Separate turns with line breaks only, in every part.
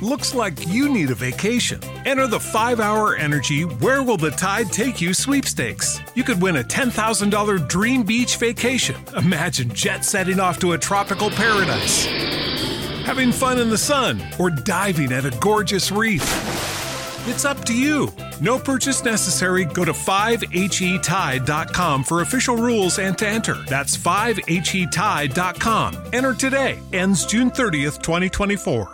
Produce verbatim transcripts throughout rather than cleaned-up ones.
Looks like you need a vacation. Enter the five hour Energy Where Will the Tide Take You sweepstakes. You could win a ten thousand dollars dream beach vacation. Imagine jet setting off to a tropical paradise, having fun in the sun, or diving at a gorgeous reef. It's up to you. No purchase necessary. Go to five H E tide dot com for official rules and to enter. That's five H E tide dot com. Enter today. Ends June thirtieth, twenty twenty-four.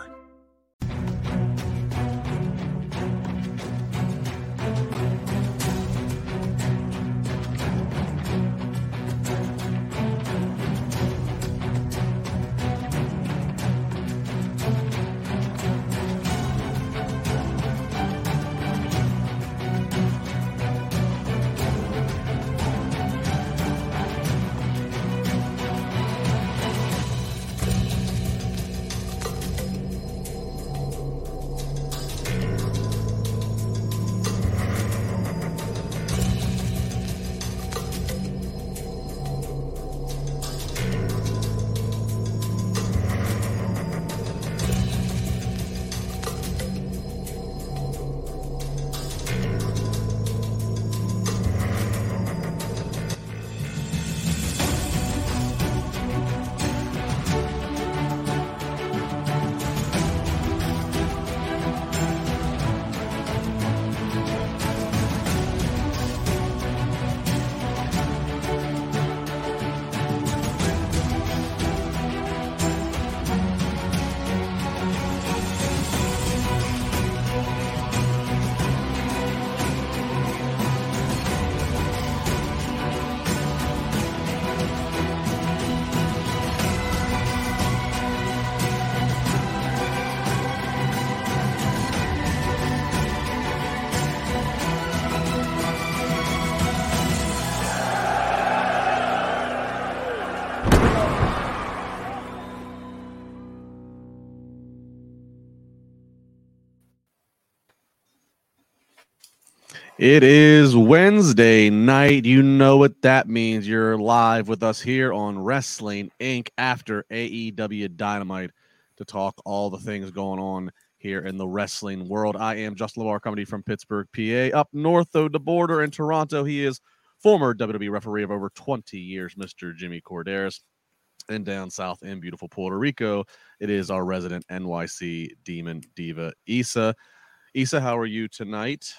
It is Wednesday night. You know what that means. You're live with us here on Wrestling Incorporated after A E W Dynamite to talk all the things going on here in the wrestling world. I am Justin LeVar, coming from Pittsburgh, P A. Up north of the border in Toronto, he is former W W E referee of over twenty years, Mister Jimmy Corderas. And down south in beautiful Puerto Rico, it is our resident N Y C Demon Diva, Issa. Issa, how are you tonight?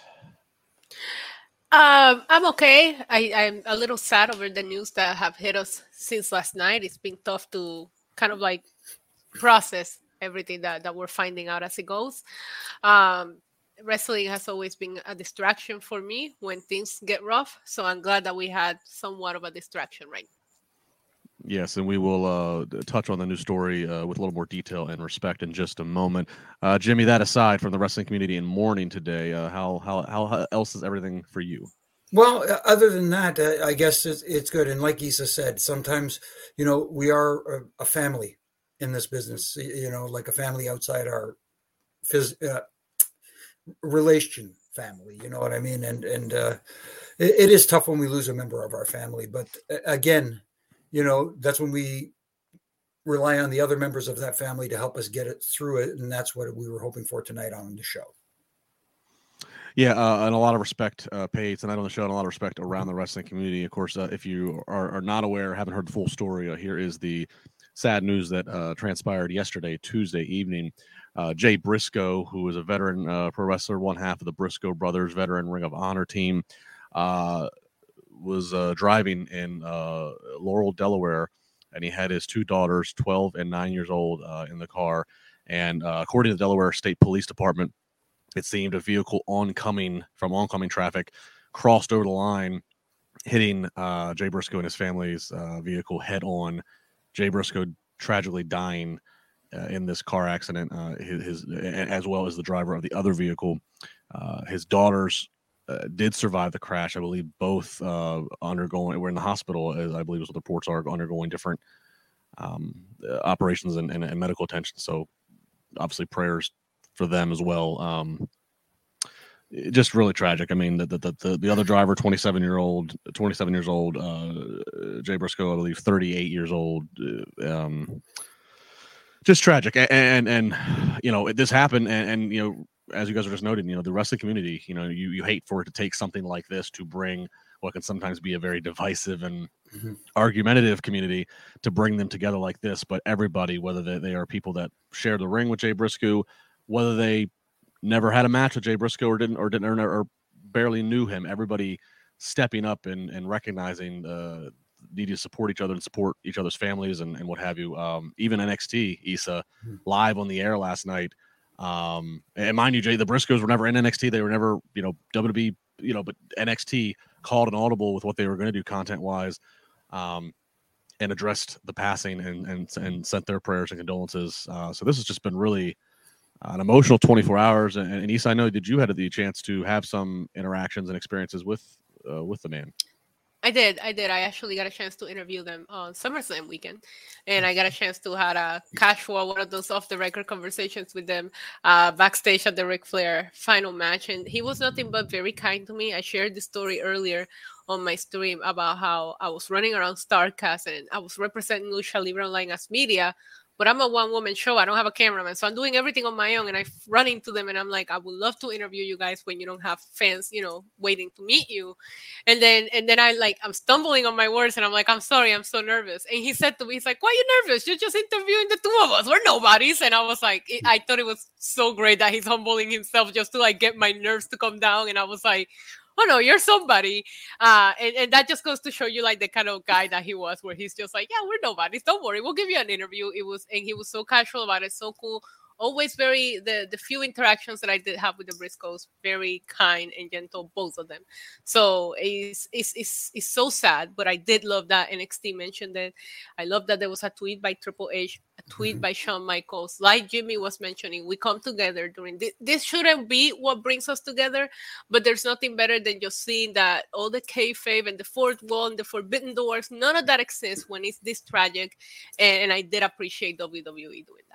Um, I'm okay. I, I'm a little sad over the news that have hit us since last night. It's been tough to kind of like process everything that, that we're finding out as it goes. Um, wrestling has always been a distraction for me when things get rough. So I'm glad that we had somewhat of a distraction right now.
Yes, and we will uh, touch on the news story uh, with a little more detail and respect in just a moment. Uh, Jimmy, that aside, from the wrestling community in mourning today, uh, how, how how else is everything for you?
Well, other than that, uh, I guess it's, it's good. And like Issa said, sometimes, you know, we are a, a family in this business, you know, like a family outside our phys- uh, relation family, you know what I mean? And, and uh, it, it is tough when we lose a member of our family. But uh, again, you know, that's when we rely on the other members of that family to help us get it through it. And that's what we were hoping for tonight on the show.
Yeah, uh, and a lot of respect uh, paid tonight on the show, and a lot of respect around the wrestling community. Of course, uh, if you are, are not aware, haven't heard the full story, uh, here is the sad news that uh, transpired yesterday, Tuesday evening. Uh, Jay Briscoe, who is a veteran uh, pro wrestler, one half of the Briscoe brothers veteran Ring of Honor team, uh, was uh, driving in uh, Laurel, Delaware, and he had his two daughters, twelve and nine years old, uh, in the car. And uh, according to the Delaware State Police Department, it seemed a vehicle oncoming from oncoming traffic crossed over the line, hitting uh, Jay Briscoe and his family's uh, vehicle head on. Jay Briscoe tragically dying uh, in this car accident, uh, his, his as well as the driver of the other vehicle. Uh, his daughters Uh, did survive the crash. I believe both uh, undergoing, we're in the hospital, as I believe is what the reports are, undergoing different um, uh, operations and, and, and medical attention. So obviously prayers for them as well. Um, just really tragic. I mean, the the the, the other driver, twenty-seven year old, twenty-seven years old, uh, Jay Briscoe, I believe thirty-eight years old. Uh, um, just tragic. And, and, and you know, this happened. And, and, you know, as you guys were just noting, you know, the wrestling community, you know, you, you hate for it to take something like this to bring what can sometimes be a very divisive and mm-hmm. argumentative community to bring them together like this. But everybody, whether they, they are people that share the ring with Jay Briscoe, whether they never had a match with Jay Briscoe or didn't, or didn't, or, or barely knew him, everybody stepping up and, and recognizing uh, need to support each other and support each other's families and, and what have you. Um, even N X T, Issa, mm-hmm. live on the air last night. Um, and mind you, Jay, the Briscoes were never in N X T. They were never, you know, W W E, you know, but N X T called an audible with what they were going to do content wise, um, and addressed the passing and, and, and sent their prayers and condolences. Uh, so this has just been really uh, an emotional twenty-four hours. And, and Issa, I know, did you had the chance to have some interactions and experiences with, uh, with the man?
I did. I did. I actually got a chance to interview them on SummerSlam weekend. And I got a chance to have a casual, one of those off-the-record conversations with them uh, backstage at the Ric Flair final match. And he was nothing but very kind to me. I shared the story earlier on my stream about how I was running around StarCast and I was representing Lucha Libre Online as media. But I'm a one-woman show. I don't have a cameraman. So I'm doing everything on my own. And I run into them and I'm like, I would love to interview you guys when you don't have fans, you know, waiting to meet you. And then and then I like, I'm stumbling on my words and I'm like, I'm sorry, I'm so nervous. And he said to me, he's like, why are you nervous? You're just interviewing the two of us. We're nobodies. And I was like, it, I thought it was so great that he's humbling himself just to like get my nerves to come down. And I was like, oh no, you're somebody. Uh, and, and that just goes to show you like the kind of guy that he was, where he's just like, yeah, we're nobodies. Don't worry. We'll give you an interview. It was, and he was so casual about it. So cool. Always very, the, the few interactions that I did have with the Briscoes, very kind and gentle, both of them. So it's, it's, it's, it's so sad, but I did love that N X T mentioned it. I love that there was a tweet by Triple H, a tweet mm-hmm. by Shawn Michaels. Like Jimmy was mentioning, we come together during this. This shouldn't be what brings us together, but there's nothing better than just seeing that all the kayfabe and the fourth wall and the forbidden doors, none of that exists when it's this tragic. And, and I did appreciate W W E doing that.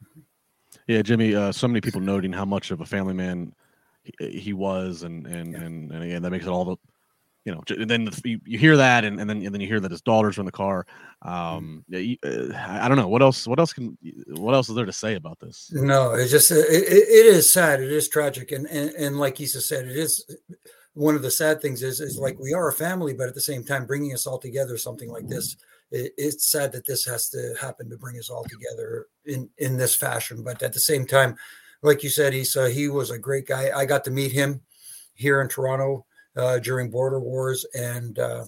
Yeah, Jimmy, uh, so many people noting how much of a family man he, he was, and and, yeah. and and again, that makes it all the, you know, and then the, you, you hear that, and, and then and then you hear that his daughters are in the car. Um, yeah, you, uh, I don't know what else. What else can? What else is there to say about this?
No, it's just it, it is sad. It is tragic, and and, and like Issa said, it is one of the sad things. Is is like we are a family, but at the same time, bringing us all together, something like this. It, it's sad that this has to happen to bring us all together in, in this fashion. But at the same time, like you said, Issa, he was a great guy. I got to meet him here in Toronto uh, during Border Wars. And uh,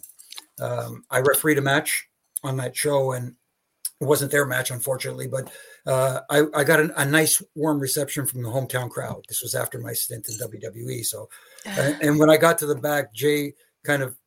um, I refereed a match on that show. And it wasn't their match, unfortunately. But uh, I, I got an, a nice, warm reception from the hometown crowd. This was after my stint in W W E. So, uh, and when I got to the back, Jay kind of,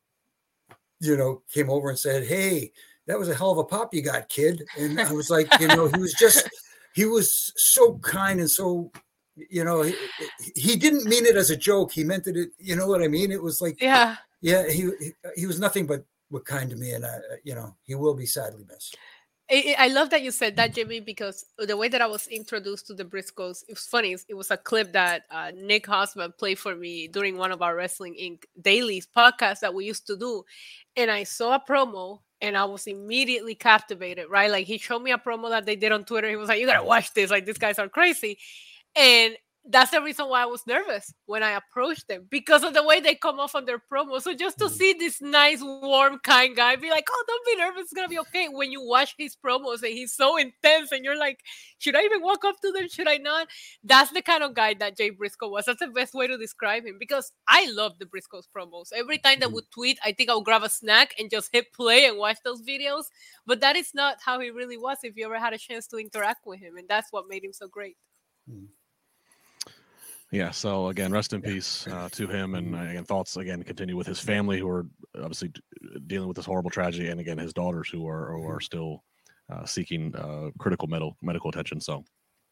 you know, came over and said, hey, that was a hell of a pop you got, kid. And I was like, you know, he was just, he was so kind and so, you know, he, he didn't mean it as a joke. He meant it, you know what I mean? It was like,
yeah,
yeah, he he was nothing but, but kind to me. And, I, you know, he will be sadly missed.
I, I love that you said that, Jimmy, because the way that I was introduced to the Briscoes, it was funny. It was a clip that uh, Nick Hosman played for me during one of our Wrestling Incorporated dailies podcasts that we used to do. And I saw a promo and I was immediately captivated, right? Like he showed me a promo that they did on Twitter. He was like, you got to watch this. Like these guys are crazy. And that's the reason why I was nervous when I approached them, because of the way they come off on their promo. So just to see this nice, warm, kind guy be like, oh, don't be nervous. It's going to be okay. When you watch his promos and he's so intense and you're like, should I even walk up to them? Should I not? That's the kind of guy that Jay Briscoe was. That's the best way to describe him, because I love the Briscoes promos. Every time they would tweet, I think I would grab a snack and just hit play and watch those videos. But that is not how he really was if you ever had a chance to interact with him. And that's what made him so great.
Mm.
Yeah. So again, rest in peace uh, to him, and again, thoughts again continue with his family, who are obviously dealing with this horrible tragedy, and again, his daughters who are who are still uh, seeking uh, critical medical medical attention. So,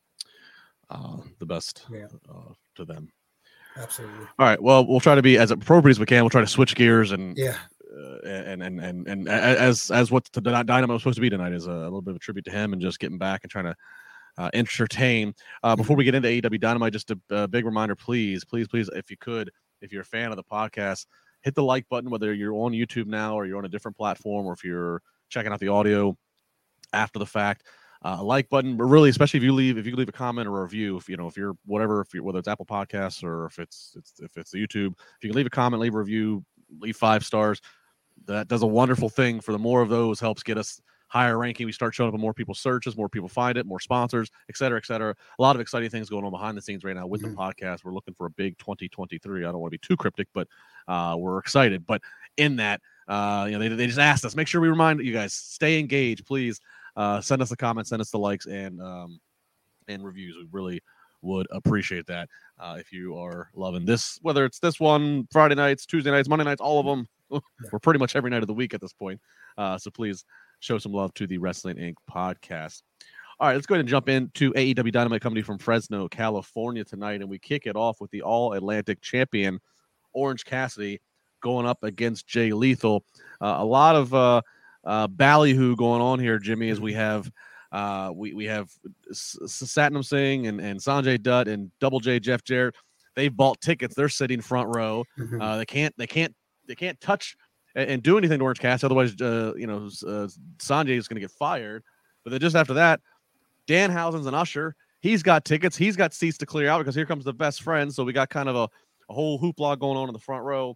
uh, the best
yeah.
uh, to them.
Absolutely.
All right. Well, we'll try to be as appropriate as we can. We'll try to switch gears and
yeah,
uh, and and and and as as what the Dynamo is supposed to be tonight is a, a little bit of a tribute to him and just getting back and trying to. Uh, entertain. Uh, before we get into A E W Dynamite, just a, a big reminder, please, please, please, if you could, if you're a fan of the podcast, hit the like button, whether you're on YouTube now or you're on a different platform, or if you're checking out the audio after the fact. uh, a like button, but really, especially if you leave if you leave a comment or a review, if you know if you're whatever, if you're, whether it's Apple Podcasts or if it's, it's if it's the YouTube, if you can leave a comment, leave a review, leave five stars, that does a wonderful thing. For the more of those, helps get us higher ranking. We start showing up in more people's searches, more people find it, more sponsors, et cetera, et cetera. A lot of exciting things going on behind the scenes right now with mm-hmm. the podcast. We're looking for a big twenty twenty-three. I don't want to be too cryptic, but uh, we're excited. But in that, uh, you know, they, they just asked us, make sure we remind you guys, stay engaged, please. Uh, send us the comments, send us the likes and um, and reviews. We really would appreciate that. Uh, if you are loving this, whether it's this one, Friday nights, Tuesday nights, Monday nights, all of them, we're pretty much every night of the week at this point. Uh, so please show some love to the Wrestling Incorporated podcast. All right, let's go ahead and jump into A E W Dynamite coming from Fresno, California tonight, and we kick it off with the All-Atlantic champion, Orange Cassidy, going up against Jay Lethal. Uh, a lot of uh, uh, ballyhoo going on here, Jimmy, as we have uh, we we have S- Satnam Singh and, and Sanjay Dutt and Double J Jeff Jarrett. They've bought tickets. They're sitting front row. Mm-hmm. Uh, they can't they can't they can't touch and, and do anything to Orange Cassidy. Otherwise, uh, you know, uh, Sanjay is going to get fired. But then just after that, Danhausen's an usher. He's got tickets. He's got seats to clear out because here comes the best friend. So we got kind of a, a whole hoopla going on in the front row.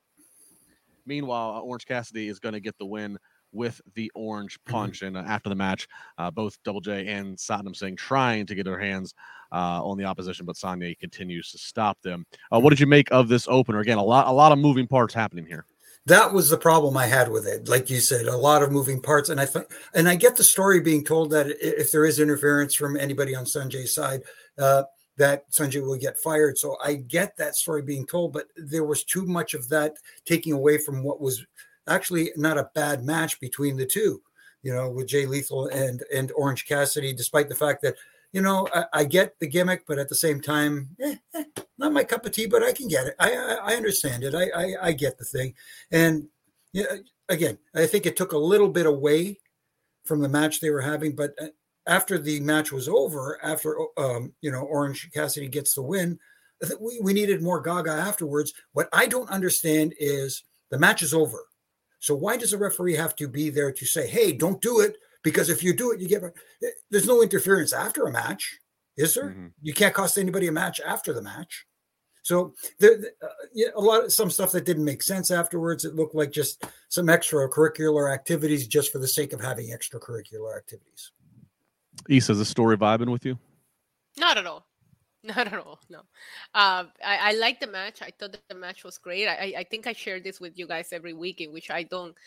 Meanwhile, Orange Cassidy is going to get the win with the Orange Punch. And uh, after the match, uh, both Double J and Satnam Singh trying to get their hands uh, on the opposition, but Sanjay continues to stop them. Uh, what did you make of this opener? Again, a lot, a lot of moving parts happening here.
That was the problem I had with it. Like you said, a lot of moving parts. And I th- and I get the story being told that if there is interference from anybody on Sanjay's side, uh, that Sanjay will get fired. So I get that story being told, but there was too much of that taking away from what was actually not a bad match between the two, you know, with Jay Lethal and, and Orange Cassidy, despite the fact that, you know, I, I get the gimmick, but at the same time, eh, eh, not my cup of tea, but I can get it. I I, I understand it. I, I I get the thing. And yeah, again, I think it took a little bit away from the match they were having, but after the match was over, after, um, you know, Orange Cassidy gets the win, we, we needed more Gaga afterwards. What I don't understand is the match is over. So why does the referee have to be there to say, hey, don't do it? Because if you do it, you get, there's no interference after a match, is there? Mm-hmm. You can't cost anybody a match after the match. So there, uh, yeah, a lot of some stuff that didn't make sense afterwards. It looked like just some extracurricular activities just for the sake of having extracurricular activities.
Issa, is this story vibing with you?
Not at all. Not at all. No. Uh, I, I like the match. I thought that the match was great. I, I think I share this with you guys every week, in which I don't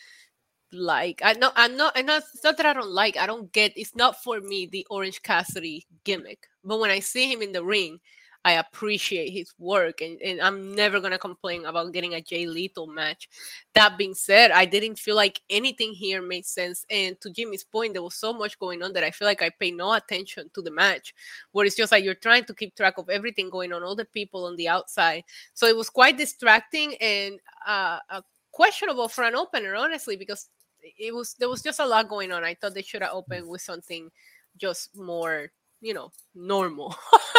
like. I know I'm not. And not, it's not that I don't like. I don't get. It's not for me the Orange Cassidy gimmick. But when I see him in the ring, I appreciate his work, and, and I'm never going to complain about getting a Jay Lethal match. That being said, I didn't feel like anything here made sense. And to Jimmy's point, there was so much going on that I feel like I pay no attention to the match, where it's just like you're trying to keep track of everything going on, all the people on the outside. So it was quite distracting and uh, uh, questionable for an opener, honestly, because it was there was just a lot going on. I thought they should have opened with something just more, you know, normal.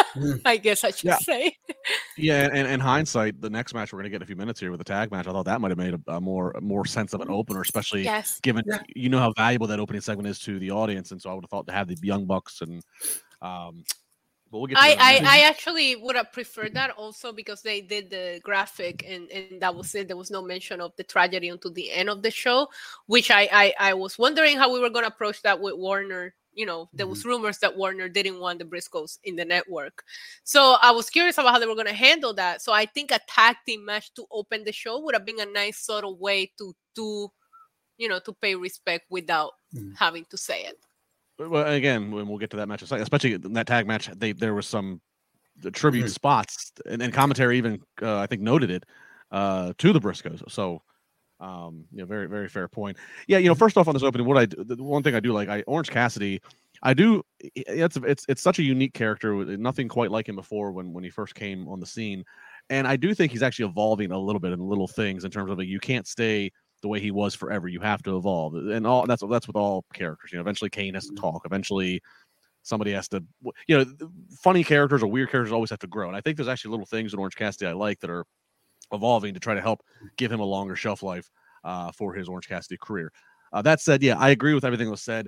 I guess I should yeah. say.
Yeah, and in hindsight, the next match we're going to get in a few minutes here with the tag match, I thought that might have made a, a more a more sense of an opener, especially
yes.
given
yeah.
you know how valuable that opening segment is to the audience, and so I would have thought to have the Young Bucks and. Um, but we'll get to
I,
that
I, I actually would have preferred that also because they did the graphic and, and that was it. There was no mention of the tragedy until the end of the show, which I, I, I was wondering how we were going to approach that with Warner. You know, there was rumors that Warner didn't want the Briscoes in the network. So I was curious about how they were going to handle that. So I think a tag team match to open the show would have been a nice subtle way to do, you know, to pay respect without mm. having to say it.
Well, again, when we'll get to that match, especially in that tag match, they there was some the tribute mm-hmm. spots and, and commentary even, uh, I think, noted it uh, to the Briscoes. So, Um, you know, very, very fair point. Yeah, you know, first off on this opening, what I do, the one thing I do like, I Orange Cassidy, I do. It's it's it's such a unique character. Nothing quite like him before when when he first came on the scene, and I do think he's actually evolving a little bit in little things in terms of like, you can't stay the way he was forever. You have to evolve, and all that's that's with all characters. You know, eventually Kane has to talk. Eventually, somebody has to. You know, funny characters or weird characters always have to grow, and I think there's actually little things in Orange Cassidy I like that are evolving to try to help give him a longer shelf life uh, for his Orange Cassidy career. Uh, that said, yeah, I agree with everything that was said.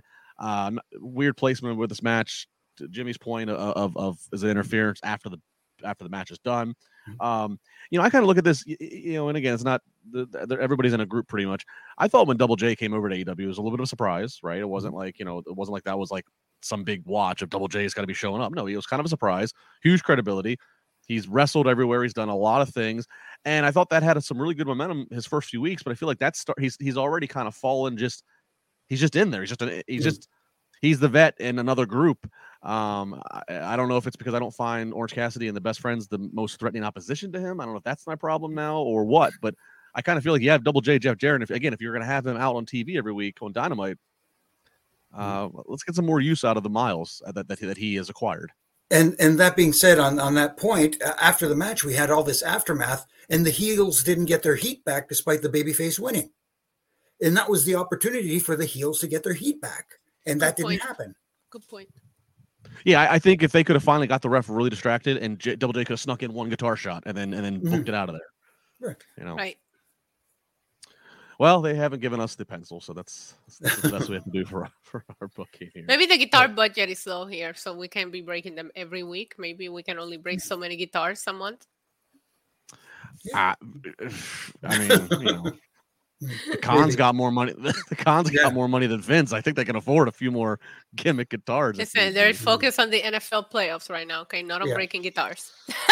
Uh, weird placement with this match. To Jimmy's point of of, of is it interference after the after the match is done. Um, you know, I kind of look at this, you, you know, and again, it's not the, the, everybody's in a group pretty much. I thought when Double J came over to A E W, it was a little bit of a surprise, right? It wasn't like, you know, it wasn't like that was like some big watch of Double J's got to be showing up. No, he was kind of a surprise, huge credibility. He's wrestled everywhere. He's done a lot of things. And I thought that had some really good momentum his first few weeks, but I feel like that's start, he's, he's already kind of fallen. Just, he's just in there. He's just, a, he's yeah. just, he's the vet in another group. Um, I, I don't know if it's because I don't find Orange Cassidy and the Best Friends the most threatening opposition to him. I don't know if that's my problem now or what, but I kind of feel like you have Double J, Jeff Jarrett. If again, if you're going to have him out on T V every week on Dynamite, uh, let's get some more use out of the miles that that, that he has acquired.
And and that being said, on, on that point, after the match, we had all this aftermath, and the heels didn't get their heat back despite the babyface winning. And that was the opportunity for the heels to get their heat back. And that
Good
didn't
point.
happen.
Good point.
Yeah, I, I think if they could have finally got the ref really distracted and J- Double J could have snuck in one guitar shot and then and then
Mhm.
booked it out of there.
Right.
You know.
Right.
Well, they haven't given us the pencil, so that's, that's the best we have to do for, for our booking here.
Maybe the guitar budget is low here, so we can't be breaking them every week. Maybe we can only break so many guitars a month.
Uh, I mean, you know, the Khan's got more money. The Khan's
Yeah.
got more money than Vince. I think they can afford a few more gimmick guitars. if
Listen,
need
they're
be.
focused on the N F L playoffs right now, okay? Not on
Yeah.
breaking guitars.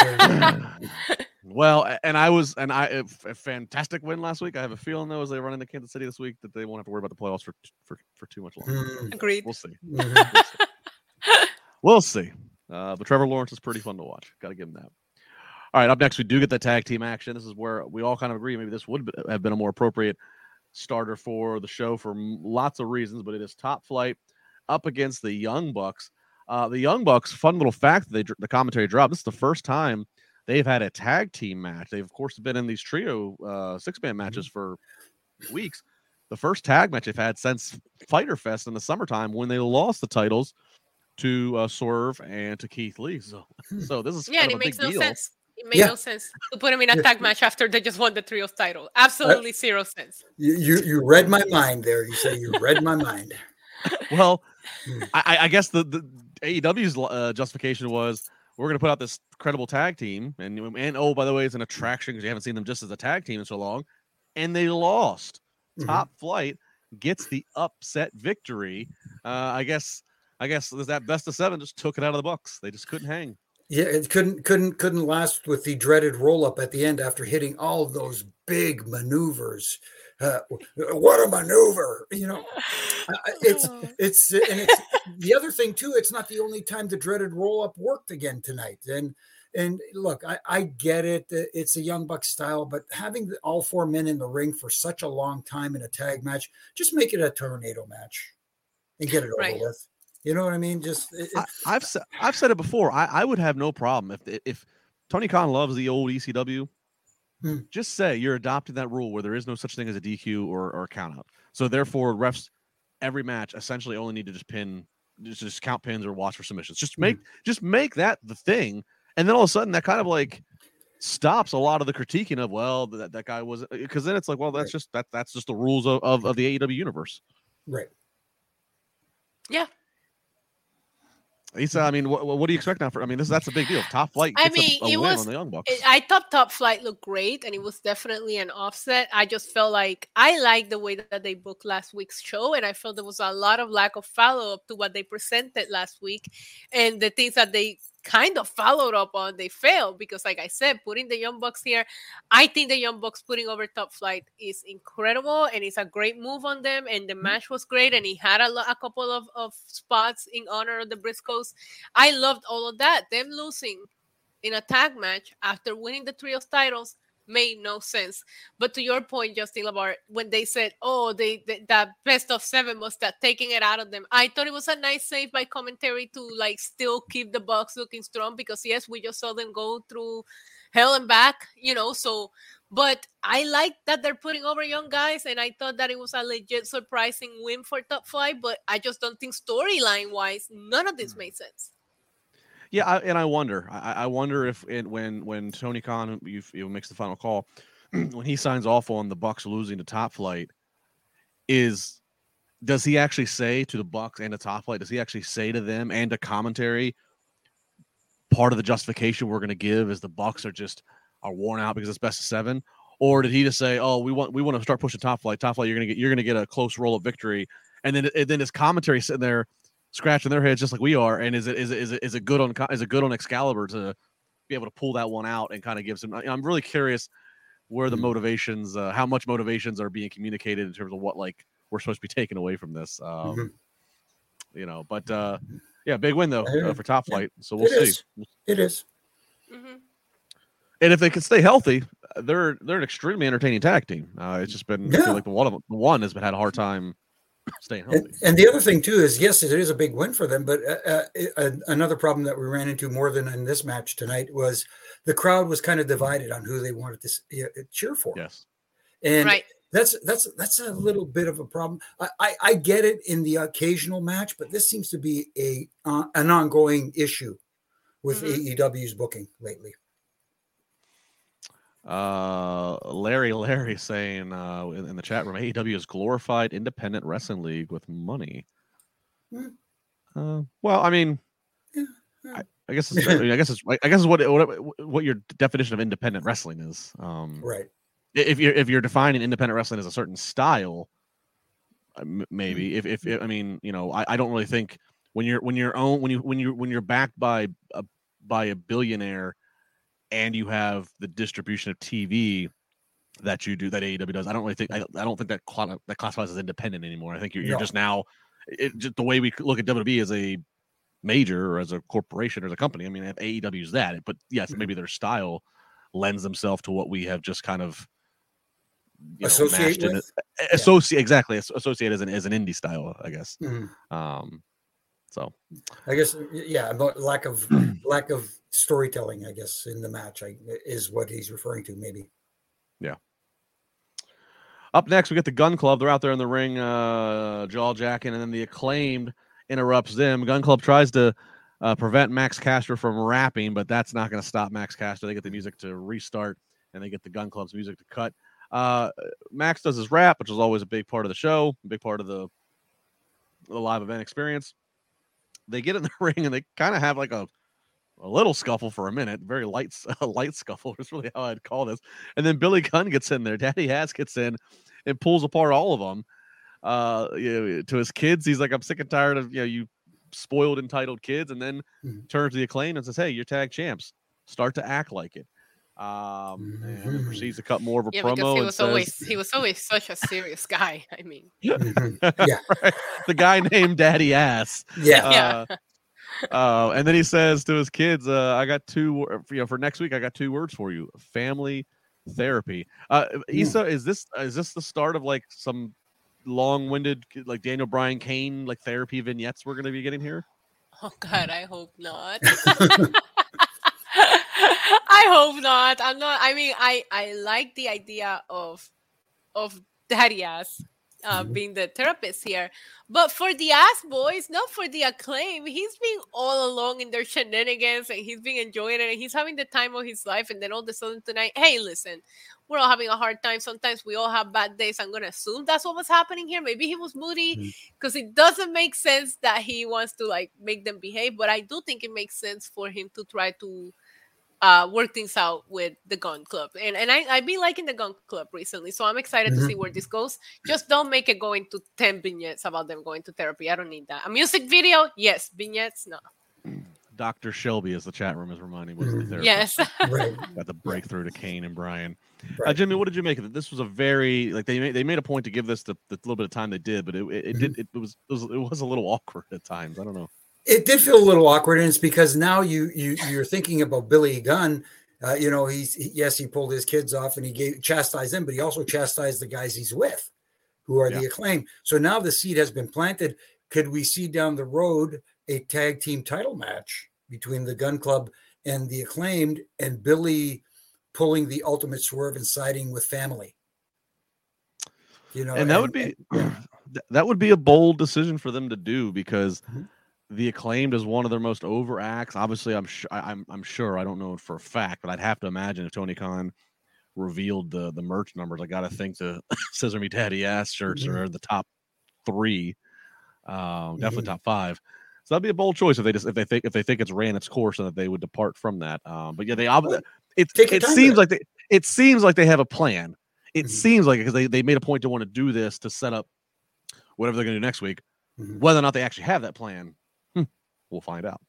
Well, and I was, and I a fantastic win last week. I have a feeling though, as they run into Kansas City this week, that they won't have to worry about the playoffs for for, for too much longer.
Mm.
Agreed.
We'll see.
Mhm.
We'll see. Uh, but Trevor Lawrence is pretty fun to watch. Got to give him that. All right, up next, we do get the tag team action. This is where we all kind of agree. Maybe this would be- have been a more appropriate starter for the show for m- lots of reasons, but it is Top Flight up against the Young Bucks. Uh, the Young Bucks, fun little fact that they dr- the commentary dropped. This is the first time they've had a tag team match. They've, of course, been in these trio uh, six-man matches for weeks. The first tag match they've had since Fyter Fest in the summertime when they lost the titles to uh, Swerve and to Keith Lee. So, so this is
Yeah, and
kind
it
of a
makes
big
no
deal.
sense. It made
Yeah.
no sense to put him in a
Yeah.
tag match after they just won the trios title. Absolutely zero sense.
You, you you read my mind there. You say you read my mind.
Well,
Hmm.
I, I guess the, the A E W's uh, justification was we're going to put out this credible tag team, and and oh, by the way, it's an attraction because you haven't seen them just as a tag team in so long, and they lost.
Mhm.
Top Flight gets the upset victory. Uh, I guess I guess that best of seven just took it out of the Bucks. They just couldn't hang.
Yeah, it couldn't couldn't couldn't last with the dreaded roll up at the end after hitting all of those big maneuvers. Uh, what a maneuver! You know, I- I- it's it's and it's the other thing too. It's not the only time the dreaded roll up worked again tonight. And and look, I, I get it. It's a Young Bucks style, but having the, all four men in the ring for such a long time in a tag match, just make it a tornado match and get it over
Right.
with. You know what I mean? Just it,
I, I've said I've said it before. I, I would have no problem if if Tony Khan loves the old E C W.
Hmm.
Just say you're adopting that rule where there is no such thing as a D Q or, or a count out. So therefore, refs every match essentially only need to just pin, just, just count pins or watch for submissions. Just make just make that the thing, and then all of a sudden that kind of like stops a lot of the critiquing of well that, that guy was because then it's like well that's
Right.
just that that's just the rules of, of, of the A E W universe.
right.
Yeah.
Lisa, I mean, what, what do you expect now? For I mean, this that's a big deal. Top Flight
I
gets
mean,
a, a
it
win
was-
on the Young Bucks.
It- I thought Top Flight looked great, and it was definitely an offset. I just felt like I liked the way that they booked last week's show, and I felt there was a lot of lack of follow up to what they presented last week, and the things that they kind of followed up on, they failed because, like I said, putting the Young Bucks here, I think the Young Bucks putting over Top Flight is incredible, and it's a great move on them. And the match was great, and he had a, lo- a couple of, of spots in honor of the Briscoes. I loved all of that. Them losing in a tag match after winning the trios titles made no sense. But to your point, Justin Labar, when they said, "Oh, they, they that best of seven was that taking it out of them," I thought it was a nice save by commentary to like still keep the Bucks looking strong because yes, we just saw them go through hell and back, you know. So, but I like that they're putting over young guys, and I thought that it was a legit surprising win for Top Flight. But I just don't think storyline wise, none of this made sense.
Yeah, I, and I wonder. I, I wonder if it, when when Tony Khan you, you makes the final call, when he signs off on the Bucks losing to Top Flight, is does he actually say to the Bucks and to Top Flight? Does he actually say to them and to commentary? Part of the justification we're going to give is the Bucks are just are worn out because it's best of seven, or did he just say, "Oh, we want we want to start pushing Top Flight, Top Flight, you're gonna get you're gonna get a close roll of victory," and then and then his commentary sitting there scratching their heads just like we are, and is it is it is it is it good on is it good on Excalibur to be able to pull that one out and kind of give some? I'm really curious where the motivations, uh, how much motivations are being communicated in terms of what like we're supposed to be taking away from this, um, mm-hmm. you know. But uh, yeah, big win though uh, for Top Flight. So we'll
it
see.
Is. It is.
Mm-hmm.
And if they can stay healthy, they're they're an extremely entertaining tag team. Uh, it's just been
yeah.
I feel like the one of them, the one has been had a hard time staying healthy.
And, and the other thing too is yes, it is a big win for them. But uh, uh, another problem that we ran into more than in this match tonight was the crowd was kind of divided on who they wanted to uh, cheer for.
Yes,
and
right.
that's that's that's a little bit of a problem. I, I, I get it in the occasional match, but this seems to be a uh, an ongoing issue with mm-hmm. A E W's booking lately.
Uh, Larry, Larry saying uh, in, in the chat room, A E W is glorified independent wrestling league with money.
Hmm.
Uh, well, I mean,
yeah, yeah.
I, I guess it's, I, mean, I guess it's I guess it's what, what what your definition of independent wrestling is. Um,
right.
If you're if you're defining independent wrestling as a certain style, maybe. If if, if I mean, you know, I, I don't really think when you're when you're own when you when you when you're backed by a by a billionaire. And you have the distribution of T V that you do that A E W does. I don't really think I, I don't think that that classifies as independent anymore. I think you're, you're
no.
just now it, just the way we look at W W E as a major or as a corporation or as a company. I mean, A E W is that, but yes, maybe their style lends themselves to what we have just kind of you know,
associate with.
In, associate yeah. exactly associate as an as an indie style, I guess.
Mm-hmm.
Um, so
I guess yeah, about lack of lack of. storytelling, I guess, in the match I, is what he's referring to, maybe.
Yeah. Up next, we get the Gun Club. They're out there in the ring, uh, jaw jacking, and then the Acclaimed interrupts them. Gun Club tries to uh, prevent Max Caster from rapping, but that's not going to stop Max Caster. They get the music to restart, and they get the Gun Club's music to cut. Uh, Max does his rap, which is always a big part of the show, a big part of the, the live event experience. They get in the ring, and they kind of have like a A little scuffle for a minute, very light, uh, light scuffle. Is really how I'd call this. And then Billy Gunn gets in there. Daddy Ass gets in and pulls apart all of them. Uh, you know, to his kids, he's like, "I'm sick and tired of you know you spoiled, entitled kids." And then mm-hmm. turns to the Acclaim and says, "Hey, you're tag champs. Start to act like it." Um, mm-hmm. And proceeds to cut more of a
yeah,
promo.
Because he was
says,
always he was always such a serious guy. I mean,
mm-hmm. yeah,
right. The guy named Daddy Ass.
Yeah,
uh,
yeah.
Uh, and then he says to his kids, uh, I got two, you know, for next week, I got two words for you: family therapy. Uh, Issa, is this, is this the start of like some long winded, like Daniel Bryan Kane, like therapy vignettes we're going to be getting here?
Oh God, I hope not. I hope not. I'm not, I mean, I, I like the idea of, of Daddy Ass. Uh, being the therapist here, but for the Ass Boys, not for the Acclaim. He's being all along in their shenanigans, and he's been enjoying it, and he's having the time of his life. And then all of a sudden tonight, hey, listen, we're all having a hard time. Sometimes we all have bad days. I'm gonna assume that's what was happening here. Maybe he was moody because mm-hmm. it doesn't make sense that he wants to like make them behave. But I do think it makes sense for him to try to Uh, work things out with the Gun Club. And and I, I've been liking the Gun Club recently, so I'm excited mm-hmm. to see where this goes. Just don't make it go into ten vignettes about them going to therapy. I don't need that. A music video, yes. Vignettes, no.
Doctor Shelby, as the chat room is reminding me, was the therapist.
Yes.
Right.
Got the breakthrough to Kane and Bryan.
Right.
Uh, Jimmy, what did you make of it? This was a very, like, they made, they made a point to give this the, the little bit of time they did, but it, it, it mm-hmm. did, it was, it was, it was a little awkward at times. I don't know.
It did feel a little awkward, and it's because now you you you're thinking about Billy Gunn. Uh, you know, he's he, yes, he pulled his kids off and he gave chastised them, but he also chastised the guys he's with, who are yeah. the Acclaim. So now the seed has been planted. Could we see down the road a tag team title match between the Gun Club and the Acclaimed, and Billy pulling the ultimate swerve and siding with family? You know,
and that and, would be and, yeah. that would be a bold decision for them to do, because mm-hmm. the Acclaimed is one of their most over acts. Obviously, I'm sure. I'm I'm sure. I don't know it for a fact, but I'd have to imagine if Tony Khan revealed the the merch numbers, I got to think the Scissor Me Daddy Ass shirts mm-hmm. are the top three, um, definitely
Mhm.
top five. So that'd be a bold choice if they just if they think if they think it's ran its course and that they would depart from that. Um, but yeah, they ob-
Well,
it
take your
it
time
seems
with
like they it seems like they have a plan. It
Mhm.
seems like because they, they made a point to want to do this to set up whatever they're going to do next week.
Mhm.
Whether or not they actually have that plan, hmm, we'll find out.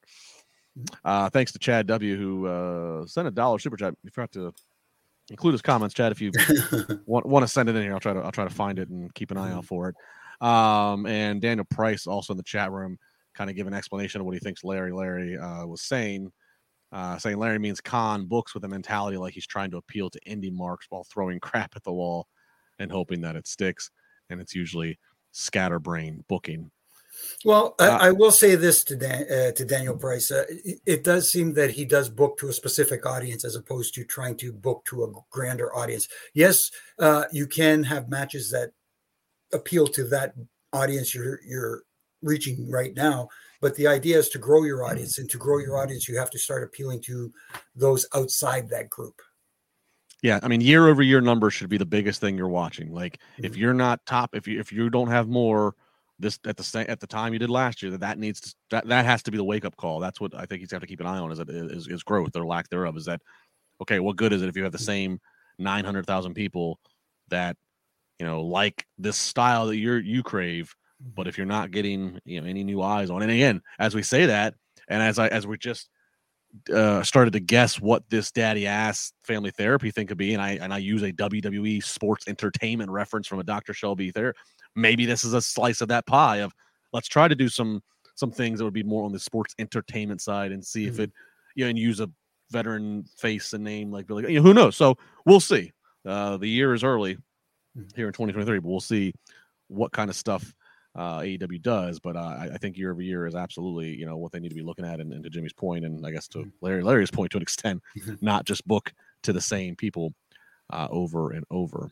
Uh, thanks to Chad W, who uh, sent a dollar super chat. You forgot to include his comments, Chad. If you want, want to send it in here, I'll try to I'll try to find it and keep an eye out for it. Um, and Daniel Price also in the chat room, kind of give an explanation of what he thinks Larry Larry uh, was saying. Uh, saying Larry means con books with a mentality like he's trying to appeal to indie marks while throwing crap at the wall and hoping that it sticks. And it's usually scatterbrain booking.
Well, I,
Uh,
I will say this to Dan, uh, to Daniel Price. Uh, it, it does seem that he does book to a specific audience as opposed to trying to book to a grander audience. Yes, uh, you can have matches that appeal to that audience you're you're reaching right now, but the idea is to grow your audience, and to grow your audience, you have to start appealing to those outside that group.
Yeah, I mean, year over year numbers should be the biggest thing you're watching. Like,
Mhm.
if you're not top, if you if you don't have more this at the same at the time you did last year, that that needs to that that has to be the wake up call. That's what I think he's got to keep an eye on. Is that is, is growth or lack thereof? Is that okay? What good is it if you have the same nine hundred thousand people that you know like this style that you're you crave, but if you're not getting you know any new eyes on, and again, as we say that, and as I as we just uh, started to guess what this daddy ass family therapy thing could be, and I and I use a W W E sports entertainment reference from a Doctor Shelby there. Maybe this is a slice of that pie of let's try to do some some things that would be more on the sports entertainment side and see if it you know and use a veteran face and name like Billy. You know, who knows? So we'll see. Uh, the year is early here in twenty twenty-three, but we'll see what kind of stuff uh, A E W does, but uh, I, I think year over year is absolutely you know what they need to be looking at, and, and to Jimmy's point, and I guess to Larry Larry's point to an extent, not just book to the same people uh, over and over.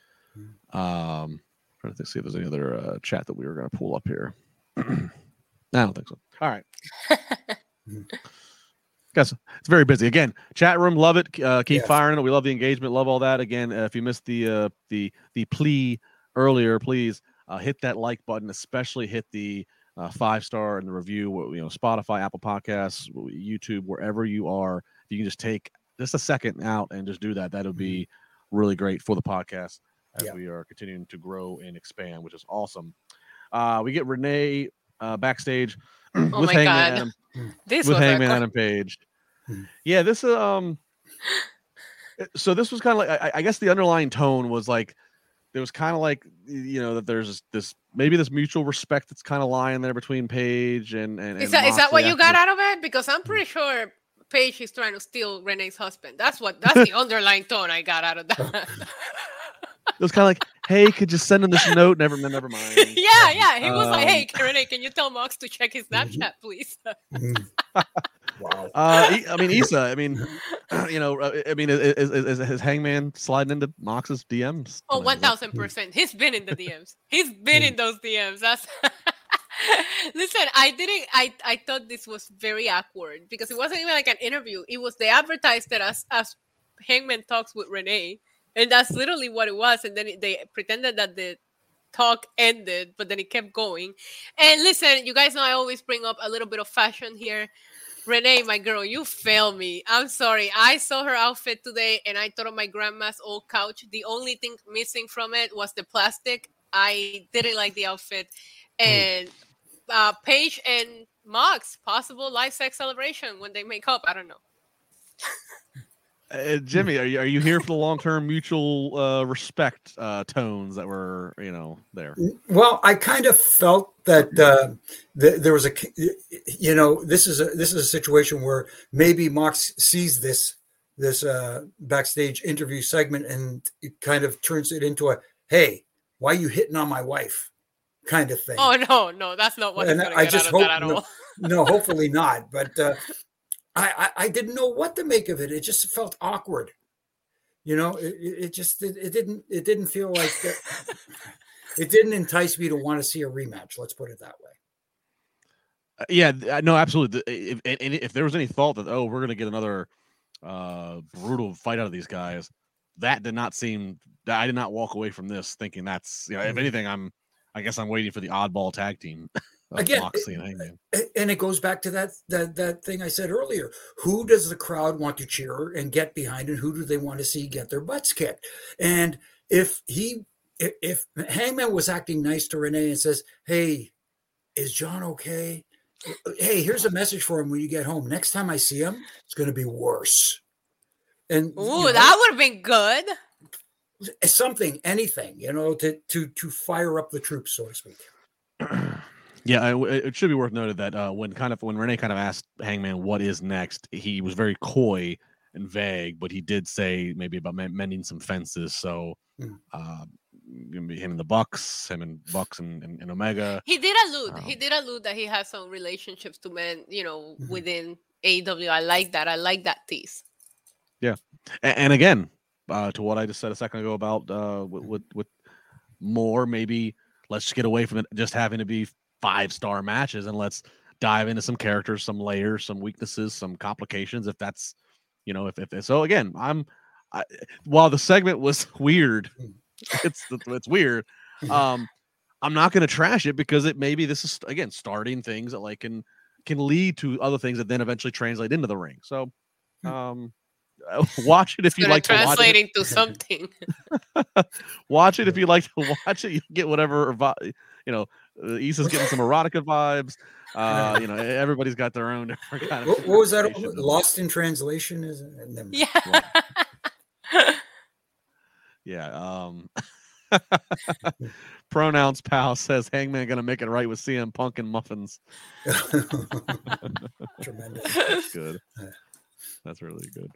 Um, trying to think, see if there's any other uh, chat that we were going to pull up here. I don't think so. All right. Guys, it's very busy. Again, chat room, love it. Uh, keep
Yes.
firing it. We love the engagement, love all that. Again, uh, if you missed the uh, the the plea earlier, please uh, hit that like button. Especially hit the uh, five star and the review. You know, Spotify, Apple Podcasts, YouTube, wherever you are. If you can just take just a second out and just do that, that would be really great for the podcast as
Yeah.
we are continuing to grow and expand, which is awesome. Uh, we get Renee uh, backstage
Oh
with
my
Hangman
God.
Adam.
This
with
was
Hangman
a
Adam Page.
Mhm.
Yeah, this um so this was kind of like I, I guess the underlying tone was like there was kind of like you know that there's this, this maybe this mutual respect that's kind of lying there between Paige and and,
Is
and
that is that
Moxley
what you
after
got
the-
out of it? Because I'm pretty sure Paige is trying to steal Renee's husband. That's what that's the underlying tone I got out of that.
It was kind of like, hey, could you send him this note? Never, never mind.
yeah, yeah. He was like,
Um,
"Hey, Renee, can you tell Mox to check his Snapchat, please?"
Mhm. Wow.
Uh, E- I mean, Issa. I mean, you know, uh, I mean, is, is, is, is Hangman sliding into Mox's D Ms?
Oh,
tonight?
one
Is that-
thousand percent. He's been in the D Ms. He's been in those D Ms. That's listen. I didn't. I I thought this was very awkward because it wasn't even like an interview. It was they advertised it as as Hangman talks with Renee, and that's literally what it was. And then it- they pretended that the talk ended, but then it kept going. And listen, you guys know I always bring up a little bit of fashion here. Renee, my girl, you fail me. I'm sorry. I saw her outfit today and I thought of my grandma's old couch. The only thing missing from it was the plastic. I didn't like the outfit. And uh, Paige and Mox, possible live sex celebration when they make up. I don't know.
Uh, Jimmy, are you are you here for the long term mutual uh, respect uh, tones that were you know there?
Well, I kind of felt that uh, th- there was a, you know, this is a this is a situation where maybe Mox sees this this uh, backstage interview segment and it kind of turns it into a, hey, why are you hitting on my wife, kind of thing.
Oh no, no, that's not what
And
he's gonna
I
get
just
out of
hope
that at
no,
all.
no, hopefully not. But uh, I, I I didn't know what to make of it. It just felt awkward. You know, it, it it just it, it didn't it didn't feel like that. It didn't entice me to want to see a rematch. Let's put it that way.
Uh, yeah, th- uh, no, absolutely. The- If, and and if there was any thought that oh, we're gonna get another uh, brutal fight out of these guys, that did not seem. I did not walk away from this thinking that's. You know, if
Mhm.
anything, I'm. I guess I'm waiting for the oddball tag team of
Again,
Moxley and Hangman.
And it goes back to that that that thing I said earlier. Who does the crowd want to cheer and get behind, and who do they want to see get their butts kicked? And if he, if, if Hangman was acting nice to Renee and says, "Hey, is John okay? Hey, here's a message for him when you get home. Next time I see him, it's going to be worse." And
ooh,
you know,
that would have been good.
Something, anything, you know, to to to fire up the troops, so to speak.
Yeah, it, it should be worth noted that uh, when kind of when Renee kind of asked Hangman what is next, he was very coy and vague, but he did say maybe about mending some fences. So mm. uh, him and the Bucks, him and Bucks and, and, and Omega.
He did allude. Um, he did allude that he has some relationships to men, you know, mm-hmm. within A E W. I like that. I like that tease.
Yeah, and, and again, uh, to what I just said a second ago about uh, with, with with more, maybe let's just get away from it just having to be five star matches and let's dive into some characters, some layers, some weaknesses, some complications. If that's, you know, if if so, again, I'm I, while the segment was weird, it's it's weird. Um, I'm not going to trash it because it maybe this is again starting things that like can can lead to other things that then eventually translate into the ring. So, um. Watch it if you like to watch it.
Translating to something.
Watch it if you like to watch it. You get whatever, you know, uh, Issa's getting some erotica vibes. Uh, you know, everybody's got their own different kind of.
What, what was that? Lost in translation? Is it?
Yeah.
Yeah. Um, Pronouns Pal says Hangman gonna make it right with C M Punk and muffins.
Tremendous.
That's good. That's really good.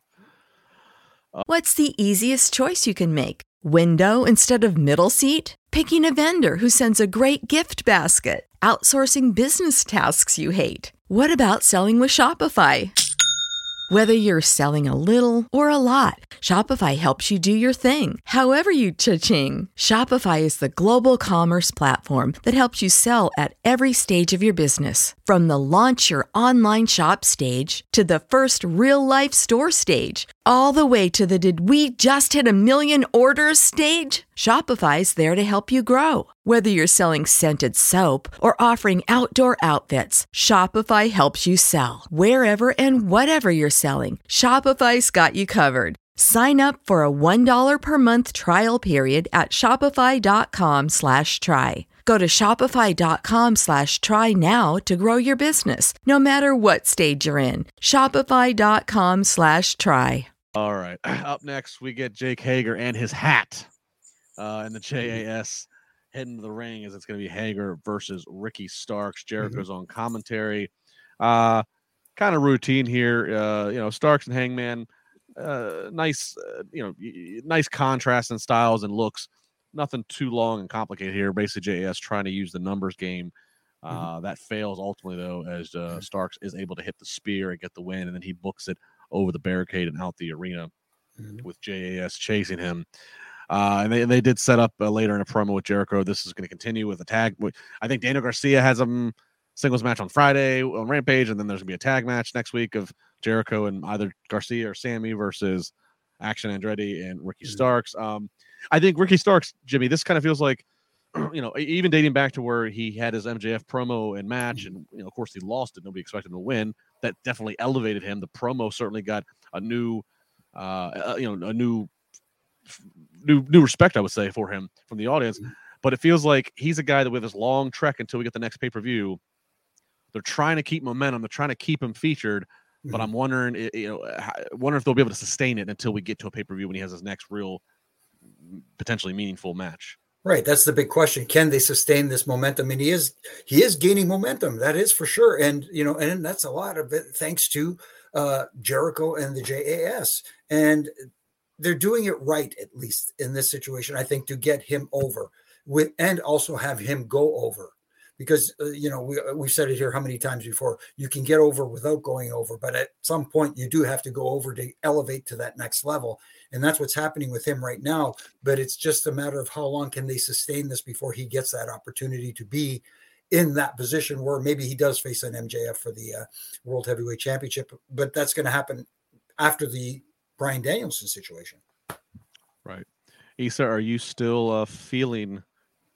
What's the easiest choice you can make? Window instead of middle seat? Picking a vendor who sends a great gift basket? Outsourcing business tasks you hate? What about selling with Shopify? Whether you're selling a little or a lot, Shopify helps you do your thing, however you cha-ching. Shopify is the global commerce platform that helps you sell at every stage of your business. From the launch your online shop stage to the first real-life store stage, all the way to the did we just hit a million orders stage. Shopify's there to help you grow. Whether you're selling scented soap or offering outdoor outfits, Shopify helps you sell. Wherever and whatever you're selling, Shopify's got you covered. Sign up for a one dollar per month trial period at shopify.com slash try. Go to shopify.com slash try now to grow your business, no matter what stage you're in. Shopify.com slash try.
All right. Up next, we get Jake Hager and his hat uh, in the J A S. Heading to the ring as it's going to be Hager versus Ricky Starks. Jericho's mm-hmm. on commentary. Uh, kind of routine here. Uh, you know, Starks and Hangman, uh, nice, uh, you know, nice contrast in styles and looks. Nothing too long and complicated here. Basically, J A S trying to use the numbers game. Uh, mm-hmm. That fails ultimately, though, as uh, Starks is able to hit the spear and get the win, and then he books it over the barricade and out the arena mm-hmm. with J A S chasing him. Uh, and they they did set up uh, later in a promo with Jericho. This is going to continue with a tag. I think Daniel Garcia has a um, singles match on Friday on Rampage, and then there's going to be a tag match next week of Jericho and either Garcia or Sammy versus Action Andretti and Ricky mm-hmm. Starks. Um, I think Ricky Starks, Jimmy, this kind of feels like, you know, even dating back to where he had his M J F promo and match, and you know, of course, he lost it. Nobody expected him to win. That definitely elevated him. The promo certainly got a new, uh, you know, a new. New new respect, I would say, for him from the audience. But it feels like he's a guy that with his long trek until we get the next pay-per-view, they're trying to keep momentum. They're trying to keep him featured. Mm-hmm. But I'm wondering, you know, wondering if they'll be able to sustain it until we get to a pay-per-view when he has his next real, potentially meaningful match.
Right. That's the big question. Can they sustain this momentum? And he is he is gaining momentum. That is for sure. And, you know, and that's a lot of it thanks to uh, Jericho and the J A S. And they're doing it right, at least in this situation, I think, to get him over with, and also have him go over, because, uh, you know, we, we've said it here how many times before, you can get over without going over, but at some point you do have to go over to elevate to that next level. And that's what's happening with him right now. But it's just a matter of how long can they sustain this before he gets that opportunity to be in that position where maybe he does face an M J F for the uh, World Heavyweight Championship, but that's going to happen after the Bryan Danielson situation.
Right. Issa, are you still uh, feeling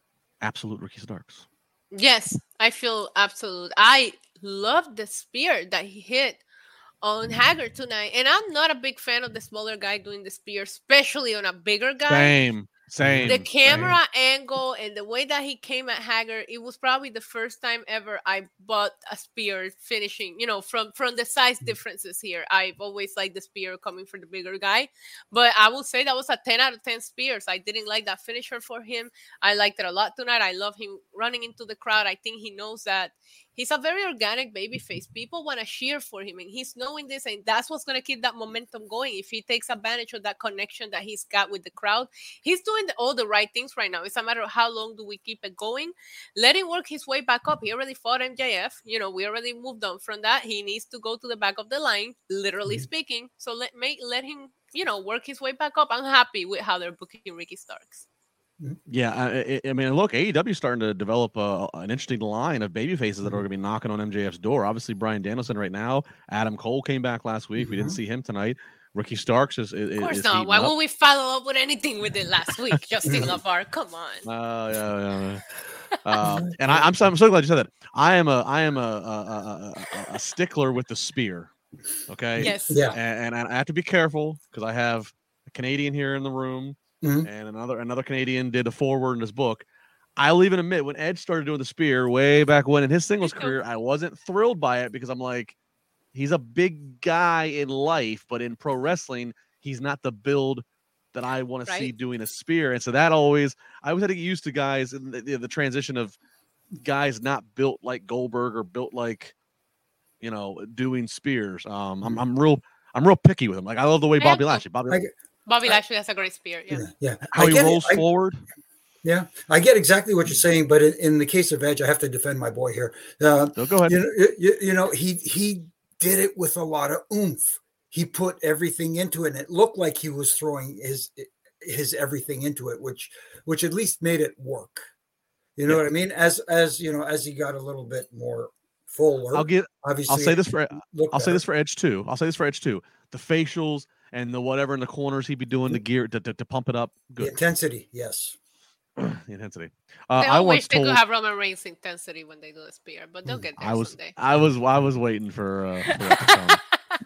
absolute Ricky Starks.
Yes, I feel absolute. I love the spear that he hit on Hager tonight. And I'm not a big fan of the smaller guy doing the spear, especially on a bigger guy.
Same, same.
The camera
same.
angle and the way that he came at Hager, it was probably the first time ever I bought a spear finishing, you know, from, from the size differences here. I've always liked the spear coming from the bigger guy. But I will say that was a ten out of ten spears. I didn't like that finisher for him. I liked it a lot tonight. I love him running into the crowd. I think he knows that he's a very organic babyface. People want to cheer for him, and he's knowing this, and that's what's going to keep that momentum going. If he takes advantage of that connection that he's got with the crowd, he's doing the, all the right things right now. It's a matter of how long do we keep it going. Let him work his way back up. He already fought M J F. You know, we already moved on from that. He needs to go to the back of the line, literally mm-hmm. speaking. So let make let him, you know, work his way back up. I'm happy with how they're booking Ricky Starks.
Yeah, I, I mean, look, A E W is starting to develop a, an interesting line of baby faces that are going to be knocking on M J F's door. Obviously, Bryan Danielson right now. Adam Cole came back last week. Mm-hmm. We didn't see him tonight. Ricky Starks is, is
of course
is
not. Why
up.
would we follow up with anything with it last week? Justin LaVar, come on.
Oh uh, yeah, yeah. uh, and I, I'm so I'm so glad you said that. I am a I am a a, a, a stickler with the spear. Okay.
Yes.
Yeah.
And, and I have to be careful because I have a Canadian here in the room. Mm-hmm. And another another Canadian did a forward in his book. I'll even admit when Edge started doing the spear way back when in his singles career, I wasn't thrilled by it because I'm like, he's a big guy in life, but in pro wrestling, he's not the build that I want right. to see doing a spear. And so that always, I always had to get used to guys in the, the transition of guys not built like Goldberg or built like, you know, doing spears. Um, I'm I'm real I'm real picky with him. Like I love the way Bobby Lashley. Bobby.
I,
Bobby Lashley has a great spear. Yeah.
Yeah. yeah.
How he rolls
I,
forward.
Yeah. I get exactly what you're saying, but in, in the case of Edge, I have to defend my boy here. Uh,
so go ahead.
You know, you, you know, he, he did it with a lot of oomph. He put everything into it, and it looked like he was throwing his, his everything into it, which, which at least made it work. You know yeah. what I mean? As, as, you know, as he got a little bit more fuller.
I'll get,
obviously.
I'll say this for, I'll
better.
say this for Edge too. I'll say this for Edge too. The facials, and the whatever in the corners he'd be doing the gear to, to, to pump it up. Good.
The intensity, yes.
the intensity. Uh,
they
I
wish
once
they
told,
could have Roman Reigns intensity when they do the spear, but they'll get there
I was,
someday.
I was, I was waiting for. Uh, for that to come.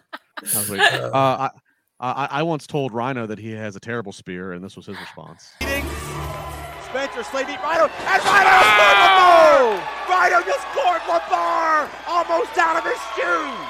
I was waiting. Uh, I, I, I once told Rhino that he has a terrible spear, and this was his response.
Spencer Slade beat Rhino, and Rhino scored one more! Rhino just scored one more, almost out of his shoes.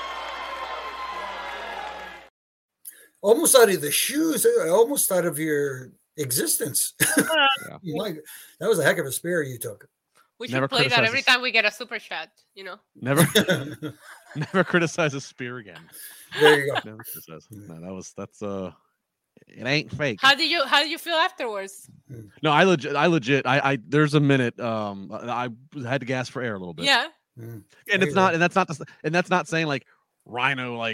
Almost out of the shoes, almost out of your existence.
Yeah.
Like, that was a heck of a spear you took.
We should never play that every time we get a super chat, you know.
Never never criticize a spear again.
There you go.
Never criticize. No, that was that's uh it ain't fake.
How do you how do you feel afterwards?
No, I legit I legit I I there's a minute um I had to gasp for air a little bit.
Yeah.
Mm. And it's not go. and that's not the, and that's not saying like Rhino like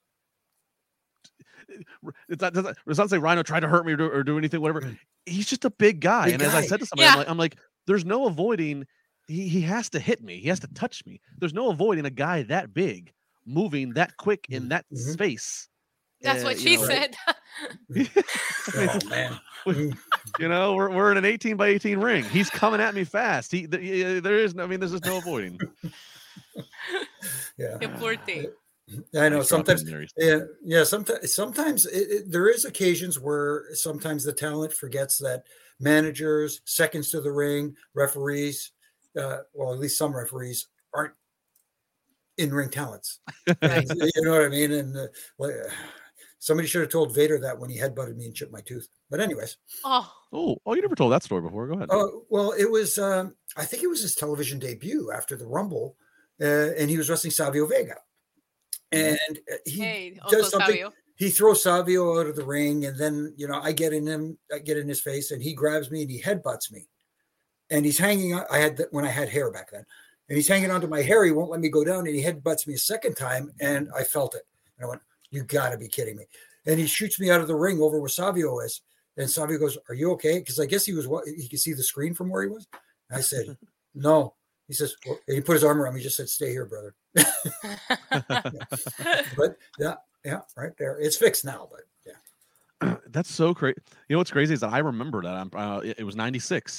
It's not, it's not saying Rhino tried to hurt me or do, or do anything, whatever. He's just a big guy. Big and guy. As I said to somebody, yeah. I'm, like, I'm like, there's no avoiding. He, he has to hit me. He has to touch me. There's no avoiding a guy that big moving that quick in that mm-hmm. space.
That's uh, what she know, said.
Right? Oh, man.
You know, we're, we're in an eighteen by eighteen ring. He's coming at me fast. He, the, there is no, I mean, there's just no avoiding.
Yeah.
Important.
I know sometimes, yeah, yeah. Sometimes, sometimes it, it, there is occasions where sometimes the talent forgets that managers, seconds to the ring, referees, uh, well, at least some referees aren't in-ring talents. And, you know what I mean? And uh, well, somebody should have told Vader that when he headbutted me and chipped my tooth. But anyways,
oh,
oh, oh, you never told that story before. Go ahead.
Oh, uh, well, it was. Um, I think it was his television debut after the Rumble, uh, and he was wrestling Savio Vega. And he
hey,
does something.
Savio.
He throws Savio out of the ring, and then you know I get in him, I get in his face, and he grabs me and he headbutts me. And he's hanging on. I had the, when I had hair back then, and he's hanging onto my hair. He won't let me go down, and he headbutts me a second time, and I felt it. And I went, "You got to be kidding me!" And he shoots me out of the ring over where Savio is. And Savio goes, "Are you okay?" Because I guess he was what he could see the screen from where he was. And I said, "No." He says, well, and he put his arm around me. He just said, "Stay here, brother." Yeah. But yeah, yeah, right there. It's fixed now, but yeah.
That's so crazy. You know what's crazy is that I remember that I'm. Uh, it was ninety-six,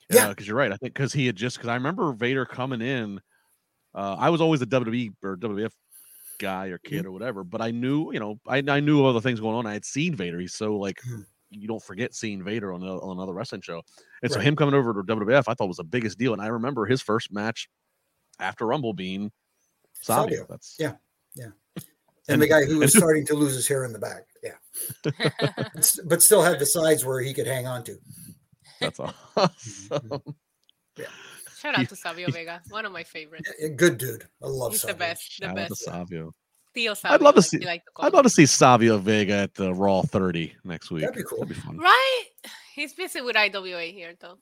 Yeah,
because uh, you're right. I think because he had just because I remember Vader coming in. Uh, I was always a W W E or W W F guy or kid
mm-hmm.
or whatever, but I knew, you know, I, I knew all the things going on. I had seen Vader. He's so like,
mm-hmm.
you don't forget seeing Vader on, a, on another wrestling show. And so
Right.
him coming over to W W F, I thought was the biggest deal. And I remember his first match after Rumble being Savio.
Savio.
That's
yeah, yeah. And,
And-
the guy who was
and-
starting to lose his hair in the back. Yeah, It's- but still had the sides where he could hang on to.
that's awesome.
Shout out to Savio Vega, one of my favorites.
A good dude. I love
He's
Savio.
the best, the
Shout out to
best.
Savio.
Theo Savio.
I'd love to
as
see.
we like to call
I'd
him.
love to see Savio Vega at the Raw thirty next week.
That'd be cool.
That'd be fun.
Right? He's busy with I W A here, though.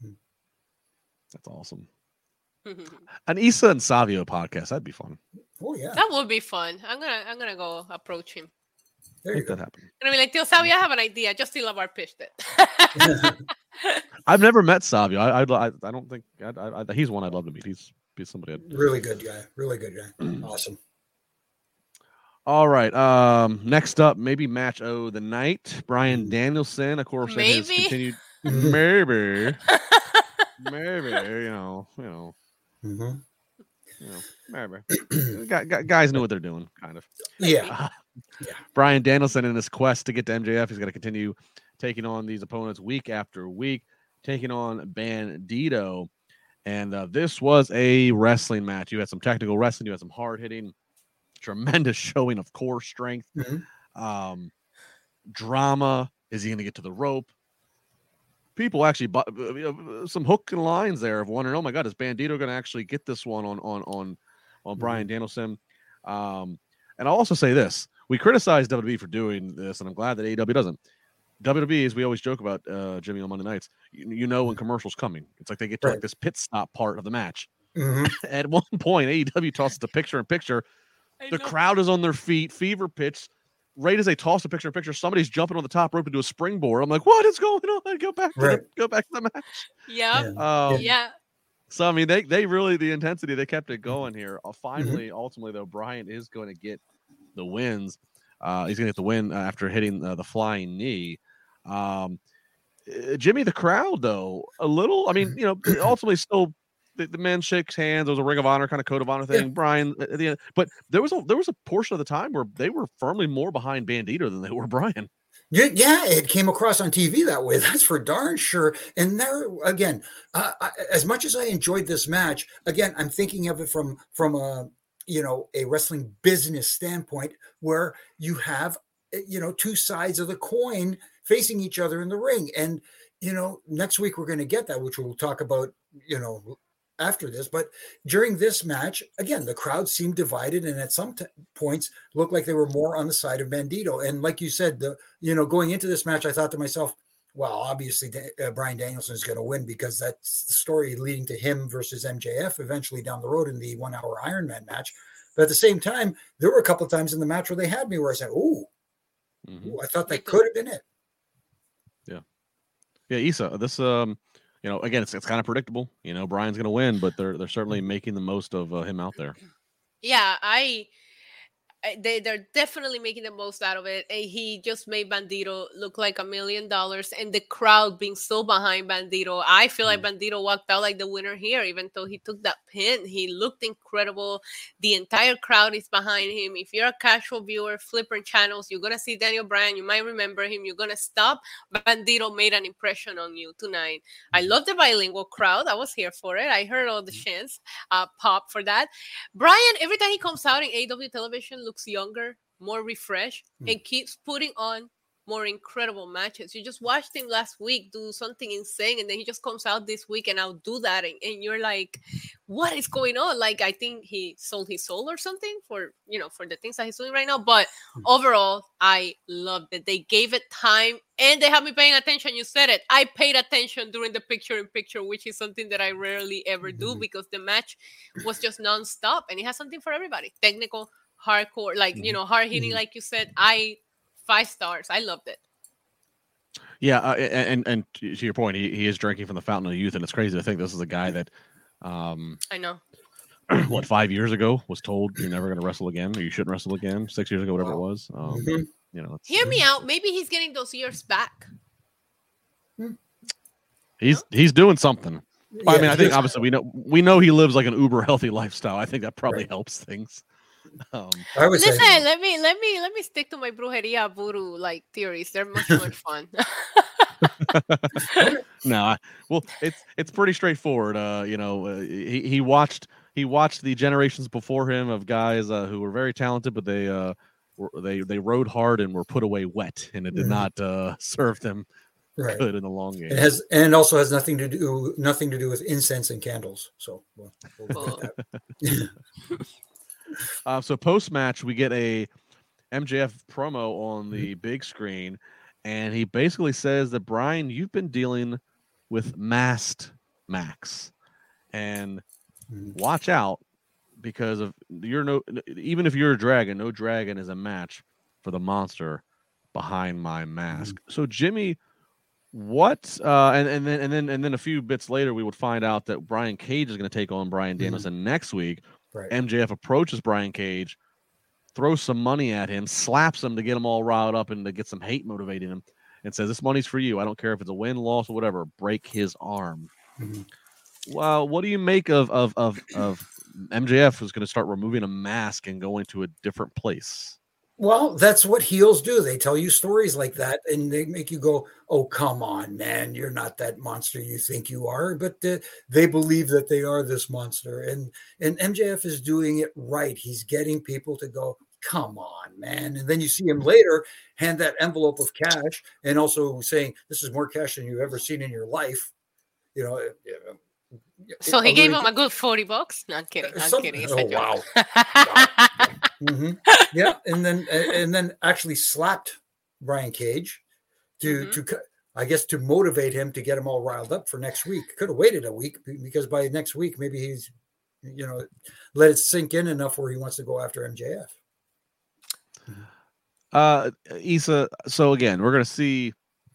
That's awesome.
that
An Issa and Savio podcast. That'd be fun.
Oh yeah,
would be fun. I'm gonna, I'm gonna go approach him.
there you
Make
go.
that happen.
I'm gonna be like, Theo Savio, I have an idea. Justin Lavar pitched it.
I've never met Savio. I I, I don't think I, I, I, he's one I'd love to meet. He's he's somebody. I'd...
Really good guy. Really good guy. Awesome.
All right. Um. Next up, maybe match O the night. Brian Danielson, of course, and his
Maybe.
continued maybe maybe you know you know
Mm-hmm.
you know maybe Guy- guy- guys knew what they're doing, kind of.
Yeah. Yeah.
Brian Danielson in his quest to get to M J F, he's going to continue taking on these opponents week after week, taking on Bandito. And uh, this was a wrestling match. You had some technical wrestling, you had some hard hitting, tremendous showing of core strength,
Mhm.
um, drama. Is he going to get to the rope? People actually bought uh, some hook and lines there of wondering, oh my God, is Bandito going to actually get this one on on on on
Mhm.
Brian Danielson? Um, and I'll also say this: we criticize W W E for doing this, and I'm glad that A E W doesn't. W W E, as we always joke about, uh, Jimmy, on Monday nights, you, you know when commercials coming. It's like they get to
Right.
like this pit stop part of the match.
Mhm.
At one point, A E W tosses the picture in picture.
I
The
know.
crowd is on their feet, fever pitch. Right as they toss the picture in picture, somebody's jumping on the top rope to do a springboard. I'm like, what is going on? Go back to
Right.
the, go back to the match.
Yeah.
Um,
Yeah.
So I mean, they they really the intensity they kept it going
Mm-hmm.
here. Uh, finally, ultimately though, Brian is going to get the wins. Uh, he's going to get the win after hitting uh, the flying knee. Um, uh, Jimmy, the crowd though, a little. I mean, you know, ultimately still the, the men shakes hands. There was a Ring of Honor kind of code of honor thing.
Yeah.
Brian at the end, but there was a there was a portion of the time where they were firmly more behind Bandito than they were Brian.
Yeah, yeah, it came across on T V that way. That's for darn sure. And there again, uh, I, as much as I enjoyed this match, again, I'm thinking of it from from a you know a wrestling business standpoint, where you have you know two sides of the coin facing each other in the ring. And you know, next week we're going to get that, which we'll talk about. You know. After this, but during this match, again, the crowd seemed divided, and at some t- points looked like they were more on the side of Bandito. And like you said, the you know going into this match, I thought to myself, well, obviously uh, Brian Danielson is going to win because that's the story leading to him versus M J F eventually down the road in the one-hour Iron Man match. But at the same time, there were a couple of times in the match where they had me where I said, "Ooh,
Mhm.
ooh I thought that could have been it."
Yeah, Issa, this um, you know, again, it's it's kind of predictable. You know, Brian's going to win, but they're they're certainly making the most of uh, him out there.
Yeah, I, I they they're definitely making the most out of it. And he just made Bandito look like a million dollars, and the crowd being so behind Bandito. I feel like Bandito walked out like the winner here, even though he took that pin. He looked incredible. The entire crowd is behind him. If you're a casual viewer, flipping channels, you're gonna see Daniel Bryan. You might remember him. You're gonna stop. Bandito made an impression on you tonight. I love the bilingual crowd. I was here for it. I heard all the chants uh, pop for that. Brian, every time he comes out in A E W television, looks younger, more refreshed,
Mm.
and keeps putting on more incredible matches. You just watched him last week do something insane, and then he just comes out this week and I'll do that, and, and you're like, what is going on? Like, I think he sold his soul or something for you know for the things that he's doing right now. But
Mm.
overall, I loved it. They gave it time, and they have me paying attention. You said it. I paid attention during the picture-in-picture, which is something that I rarely ever do
Mhm.
because the match was just nonstop, and it has something for everybody. Technical, hardcore, like you
Mhm.
know, hard hitting,
Mhm.
like you said. I five stars. I loved it.
Yeah, uh, and and to your point, he, he is drinking from the fountain of youth, and it's crazy to think this is a guy that, um,
I know.
what five years ago was told you're never going to wrestle again, or you shouldn't wrestle again. Six years ago, whatever it
Wow.
was. Um,
Mhm.
You know, it's,
Hear me out. Maybe he's getting those years back.
He's he's doing something. Yeah, I mean, I think
is.
obviously we know we know he lives like an uber healthy lifestyle. I think that probably
Right.
helps things. Um,
I would
Listen,
say,
let me let me let me stick to my brujeria voodoo like theories. They're much more fun.
no, I, well, it's it's pretty straightforward. Uh, you know, uh, he he watched he watched the generations before him of guys uh, who were very talented, but they uh were, they they rode hard and were put away wet, and it did
Mhm.
not uh, serve them
right.
good in the long game.
It has, and also has nothing to do nothing to do with incense and candles. So, well, we'll leave it at that.
Uh, so post match, we get a M J F promo on the
Mm-hmm.
big screen, and he basically says that Brian, you've been dealing with masked Max, and
Mhm.
watch out because of you're no even if you're a dragon, no dragon is a match for the monster behind my mask.
Mm-hmm.
So Jimmy, what uh, and and then and then and then a few bits later, we would find out that Brian Cage is going to take on Brian Danielson
Mm-hmm.
next week.
Right.
M J F approaches Brian Cage, throws some money at him, slaps him to get him all riled up and to get some hate motivating him, and says, "This money's for you. I don't care if it's a win, loss, or whatever. Break his arm."
Mhm.
Well, what do you make of of of, of M J F who's going to start removing a mask and going to a different place?
Well, that's what heels do. They tell you stories like that, and they make you go, "Oh, come on, man! You're not that monster you think you are." But uh, they believe that they are this monster, and and M J F is doing it right. He's getting people to go, "Come on, man!" And then you see him later hand that envelope of cash, and also saying, "This is more cash than you've ever seen in your life." You know. It, it,
So he gave
alluding
him a good forty bucks. No, I'm kidding. I'm
Some-
kidding. It's
oh,
a joke.
wow. hmm Yeah, and then and then actually slapped Brian Cage to
Mhm.
to co- I guess to motivate him to get him all riled up for next week. Could have waited a week be- because by next week maybe he's you know let it sink in enough where he wants to go after M J F.
Uh, Issa. So again, we're going to see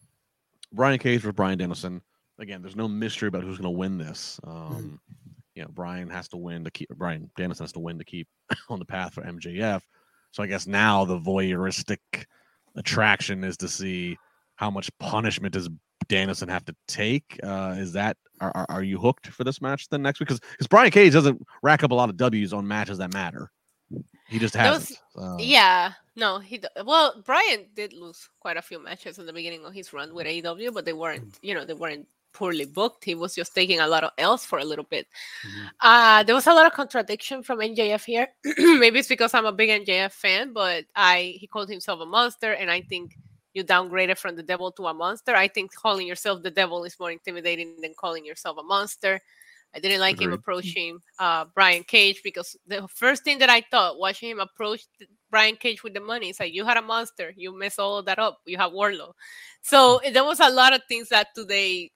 Brian Cage versus Brian Danielson. Again, there's no mystery about who's going to win this. Um, you know, Brian has to win to keep. Brian Danielson has to win to keep on the path for M J F. So I guess now the voyeuristic attraction is to see how much punishment does Danielson have to take. Uh, is that are, are are you hooked for this match then next week? Because because Brian Cage doesn't rack up a lot of W's on matches that matter. He just
Those-
hasn't. Uh,
Yeah, no, he d- well, Brian did lose quite a few matches in the beginning of his run with A E W, but they weren't, you know, they weren't poorly booked. He was just taking a lot of L's for a little bit.
Mhm.
Uh, there was a lot of contradiction from M J F here. Maybe it's because I'm a big M J F fan, but I he called himself a monster, and I think you downgraded from the devil to a monster. I think calling yourself the devil is more intimidating than calling yourself a monster. I didn't like him
Agreed.
approaching uh, Brian Cage because the first thing that I thought watching him approach th- Brian Cage with the money is like, you had a monster, you messed all of that up, you have Warlow. So there was a lot of things that today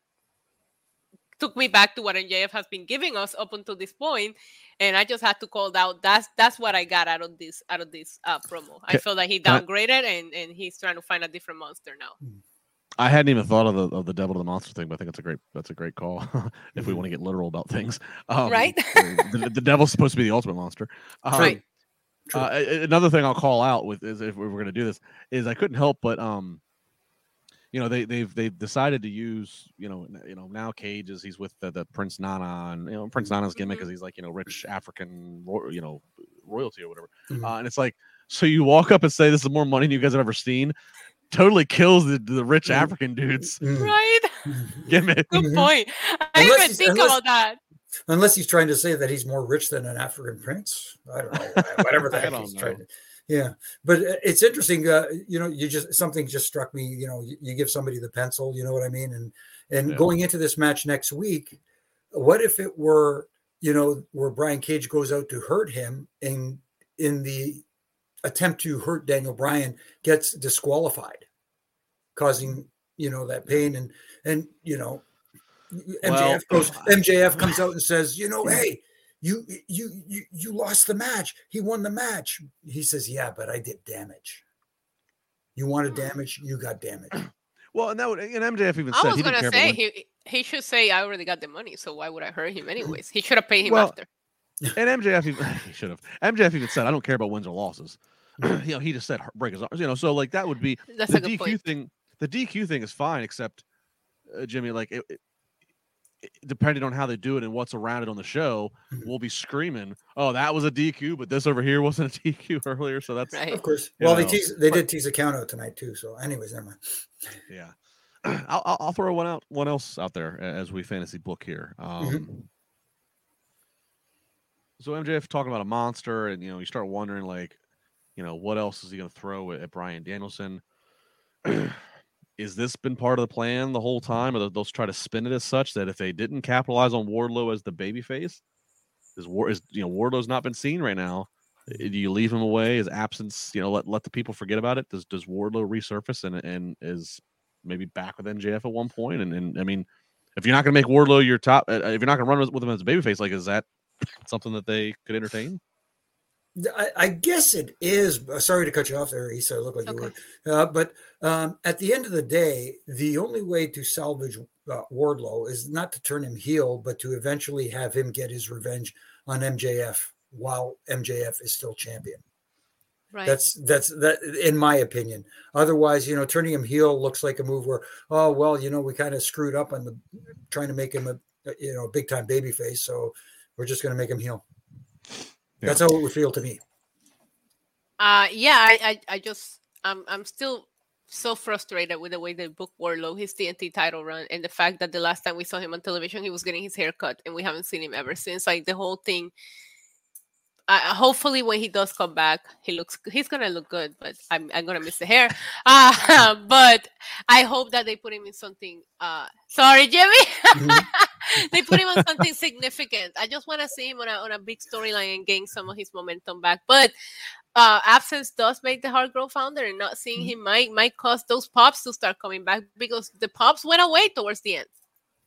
took me back to what M J F has been giving us up until this point, and I just had to call out. That's that's what I got out of this out of this uh, promo. I
Ca-
felt like he
can I-
downgraded, and and he's trying to find a different monster now.
I hadn't even thought of the of the devil to the monster thing, but I think that's a great that's a great call if we want to get literal about things. Um,
Right?
the, the devil's supposed to be the ultimate monster. Um,
Right.
True.
Uh, a- another thing I'll call out with is if we were going to do this is I couldn't help but um, you know they they've they've decided to use you know n- you know now Cage is he's with the, the Prince Nana and you know Prince Nana's gimmick
Mhm.
is he's like you know rich African ro- you know royalty or whatever,
Mhm.
uh, and it's like so you walk up and say this is more money than you guys have ever seen. Totally kills the, the rich
Mm.
African dudes
Mm.
Right?
gimmick.
Good
Mhm.
point. I
Unless
didn't even
he's-
think
unless-
about that.
Unless he's trying to say that he's more rich than an African prince. I don't know. Whatever the
I
heck
don't
he's
know.
trying to. Yeah. But uh, it's interesting. Uh, you know, you just, something just struck me, you know, you, you give somebody the pencil, you know what I mean? And, and
Yeah.
going into this match next week, what if it were, you know, where Brian Cage goes out to hurt him and in the attempt to hurt Daniel Bryan gets disqualified, causing, you know, that pain and, and, you know, M J F
Well,
goes. M J F comes out and says, "You know, hey, you, you, you, you lost the match. He won the match." He says, "Yeah, but I did damage. You wanted damage. You got damage."
Well, and that would, and M J F even
I
said
was
he didn't
gonna
care
say
about when,
he he should say I already got the money, so why would I hurt him anyways? He should have paid him
Well,
after.
and M J F even he should have. M J F even said I don't care about wins or losses. you know, he just said break his arms. You know, so like that would be
That's
the
a good
D Q
point.
thing. The D Q thing is fine, except uh, Jimmy, like it, it, depending on how they do it and what's around it on the show, we'll be screaming, "Oh, that was a D Q, but this over here wasn't a D Q earlier." So that's
right.
Of course. Well,
know,
they tease, they did tease a count out tonight too. So, anyways, never mind.
Yeah, I'll, I'll I'll throw one out, one else out there as we fantasy book here. Um,
Mm-hmm.
So M J F talking about a monster, and you know, you start wondering, like, you know, what else is he going to throw at, at Bryan Danielson? Is this been part of the plan the whole time, or they'll try to spin it as such that if they didn't capitalize on Wardlow as the babyface, is War is you know Wardlow's not been seen right now? Do you leave him away? His absence, you know, let let the people forget about it? Does does Wardlow resurface and and is maybe back with M J F at one point? And and I mean, if you're not going to make Wardlow your top, if you're not going to run with him as a babyface, like, is that something that they could entertain?
I, I guess it is. Sorry to cut you off there, Issa. It looked like
Okay.
you were. Uh, but um, at the end of the day, the only way to salvage uh, Wardlow is not to turn him heel, but to eventually have him get his revenge on M J F while M J F is still champion.
Right.
That's that's that in my opinion. Otherwise, you know, turning him heel looks like a move where, oh well, you know, we kind of screwed up on the trying to make him a you know big time baby face, so we're just going to make him heel.
Yeah.
That's how it would feel to me.
Uh, yeah, I, I, I just, I'm, I'm still so frustrated with the way they booked Wardlow, his T N T title run, and the fact that the last time we saw him on television, he was getting his hair cut, and we haven't seen him ever since. Like, the whole thing. Uh, hopefully, when he does come back, he looks, he's gonna look good, but I'm, I'm gonna miss the hair. Uh, but I hope that they put him in something. Uh, sorry, Jimmy. Mm-hmm. They put him on something significant. I just want to see him on a on a big storyline and gain some of his momentum back. But uh, absence does make the heart grow fonder, and not seeing mm-hmm. him might might cause those pops to start coming back, because the pops went away towards the end.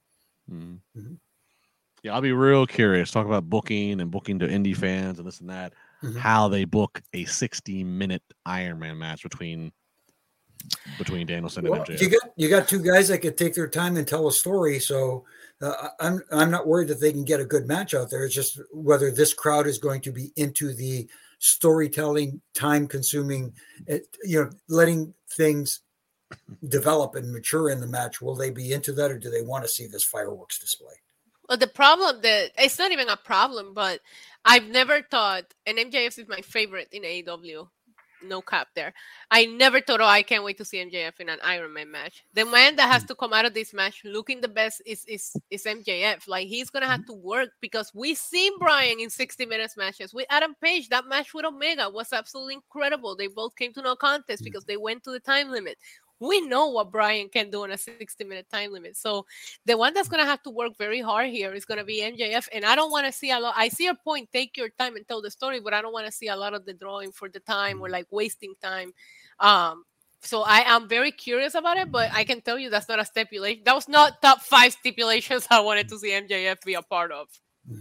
Mm-hmm. Yeah, I'll be real curious. Talk about booking and booking to indie fans and this and that. Mm-hmm. How they book a sixty minute Iron Man match between between Danielson
well,
and M J F.
You got you got two guys that could take their time and tell a story. So uh, I'm I'm not worried that they can get a good match out there. It's just whether this crowd is going to be into the storytelling, time consuming, you know, letting things develop and mature in the match. Will they be into that, or do they want to see this fireworks display?
Well, the problem that it's not even a problem, but I've never thought, and M J F is my favorite in A E W, no cap there. I never thought, oh, I can't wait to see M J F in an Iron Man match. The man that has to come out of this match looking the best is is, is M J F. Like, he's going to have to work, because we've seen Bryan in sixty minutes matches. With Adam Page, that match with Omega was absolutely incredible. They both came to no contest because they went to the time limit. We know what Bryan can do in a sixty minute time limit. So the one that's going to have to work very hard here is going to be M J F. And I don't want to see a lot. I see your point. Take your time and tell the story, but I don't want to see a lot of the drawing for the time or like wasting time. Um, so I am very curious about it, but I can tell you that's not a stipulation. That was not top five stipulations I wanted to see M J F be a part of.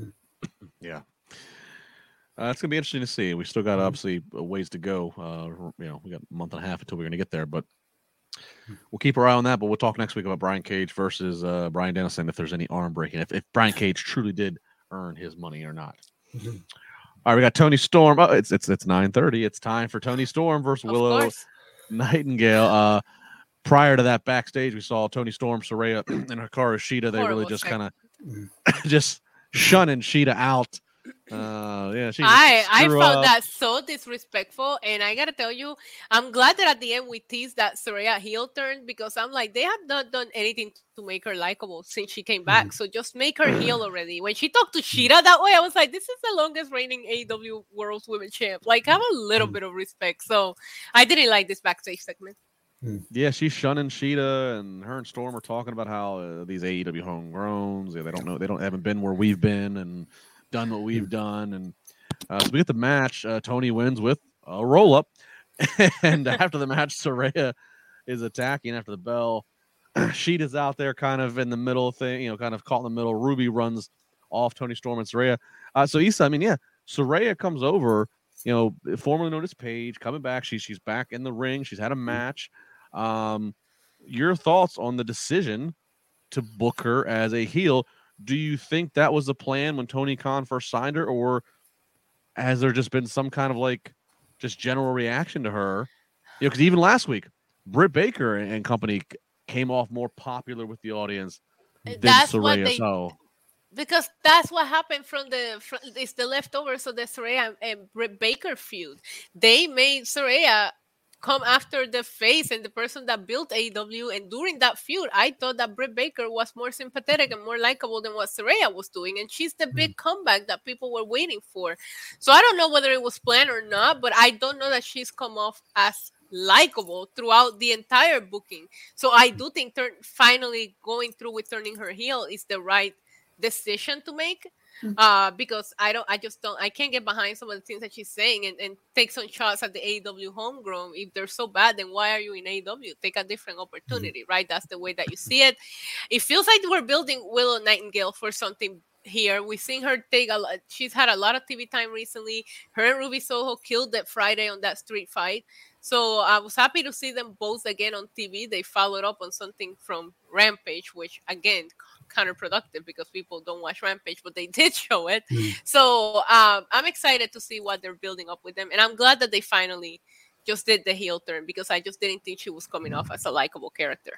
Yeah. Uh, it's going to be interesting to see. We still got obviously a ways to go. Uh, you know, we got a month and a half until we're going to get there, but we'll keep our eye on that. But we'll talk next week about Brian Cage versus uh, Bryan Danielson, if there's any arm breaking, if, if Brian Cage truly did earn his money or not. Mm-hmm. All right, we got Tony Storm. Oh, it's it's it's nine thirty. It's time for Tony Storm versus
of
Willow
course.
Nightingale. Uh, prior to that, backstage, we saw Tony Storm, Saraya, and Hikaru Shida. They
Horrible
really just kind of
Mm-hmm.
just shunning Shida out. Uh, yeah, she
I I
screw
found
up.
that so disrespectful, and I gotta tell you, I'm glad that at the end we teased that Saraya heel turn, because I'm like, they have not done anything to make her likable since she came back. Mm-hmm. So just make her heel already. When she talked to Shida that way, I was like, this is the longest reigning A E W World's Women's Champ. Like, have a little mm-hmm. bit of respect. So I didn't like this backstage segment.
Yeah, she's shunning Shida, and her and Storm are talking about how uh, these A E W homegrowns, yeah, they don't know, they don't haven't been where we've been and done what we've done. And uh, so we get the match. Uh, Tony wins with a roll up, and after the match, Saraya is attacking after the bell. Shida's out there, kind of in the middle thing, you know, kind of caught in the middle. Ruby runs off Tony Storm and Saraya. Uh, so Issa, I mean, yeah, Saraya comes over, you know, formerly known as Paige, coming back. She's she's back in the ring. She's had a match. Um, your thoughts on the decision to book her as a heel? Do you think that was the plan when Tony Khan first signed her, or has there just been some kind of like just general reaction to her? You know, because even last week, Britt Baker and company came off more popular with the audience than
That's what
Saraya.
they
So
because that's what happened from the from, it's the leftovers of the Saraya and Britt Baker feud. They made Saraya come after the face and the person that built A E W, and during that feud, I thought that Britt Baker was more sympathetic and more likable than what Saraya was doing, and she's the big comeback that people were waiting for. So I don't know whether it was planned or not, but I don't know that she's come off as likable throughout the entire booking. So I do think turn, finally going through with turning her heel is the right decision to make. Uh, because I don't, I just don't, I can't get behind some of the things that she's saying and, and take some shots at the A E W homegrown. If they're so bad, then why are you in A E W? Take a different opportunity, right? That's the way that you see it. It feels like we're building Willow Nightingale for something here. We've seen her take a lot. She's had a lot of T V time recently. Her and Ruby Soho killed that Friday on that street fight. So I was happy to see them both again on T V. They followed up on something from Rampage, which again, counterproductive because people don't watch Rampage, but they did show it. Mm. So um, I'm excited to see what they're building up with them. And I'm glad that they finally just did the heel turn because I just didn't think she was coming off as a likable character.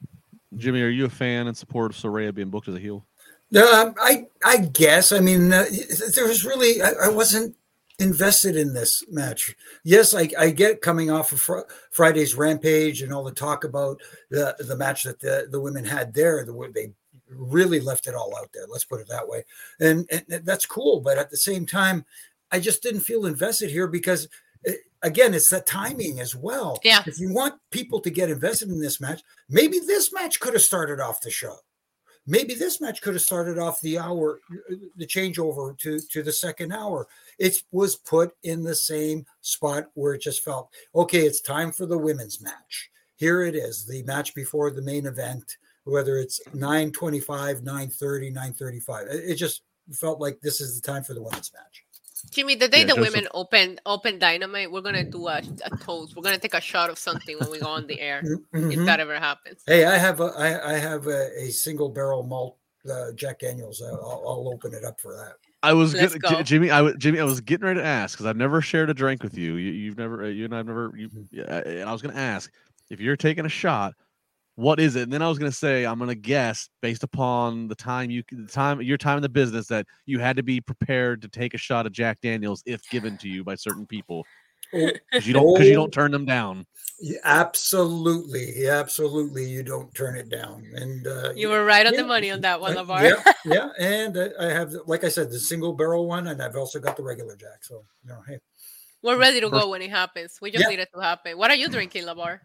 Jimmy, are you a fan and support of Saraya being booked as a heel?
Uh, I I guess. I mean, uh, there was really, I, I wasn't invested in this match. Yes, I, I get coming off of fr- Friday's Rampage and all the talk about the, the match that the, the women had there. The, they really left it all out there. Let's put it that way. And, and that's cool. But at the same time, I just didn't feel invested here because, it, again, it's the timing as well.
Yeah.
If you want people to get invested in this match, maybe this match could have started off the show. Maybe this match could have started off the hour, the changeover to, to the second hour. It was put in the same spot where it just felt, okay, it's time for the women's match. Here it is, the match before the main event, whether it's nine twenty-five, nine thirty, nine thirty-five. It just felt like this is the time for the women's match.
Jimmy, the day
Yeah,
the
Joseph.
women open open Dynamite, we're gonna do a, a toast. We're gonna take a shot of something when we go on the air,
Mm-hmm.
if that ever happens.
Hey, I have a I, I have a, a single barrel malt uh, Jack Daniels. I'll, I'll open it up for that.
I was
Let's
get,
go.
Jimmy. I was Jimmy. I was getting ready to ask because I've never shared a drink with you. you you've never. You and I've never. You, yeah, and I was going to ask if you're taking a shot. What is it? And then I was going to say I'm going to guess based upon the time you the time your time in the business that you had to be prepared to take a shot of Jack Daniels if given to you by certain people because you don't because you don't turn them down.
Yeah, absolutely, yeah, absolutely. You don't turn it down, and uh,
You were right on
yeah,
the money on that one,
uh,
LeVar.
Yeah, yeah, and uh, I have, like I said, the single barrel one, and I've also got the regular Jack. So, you know, hey,
We're ready to go when it happens. We just
Yeah.
need it to happen. What are you drinking, LeVar?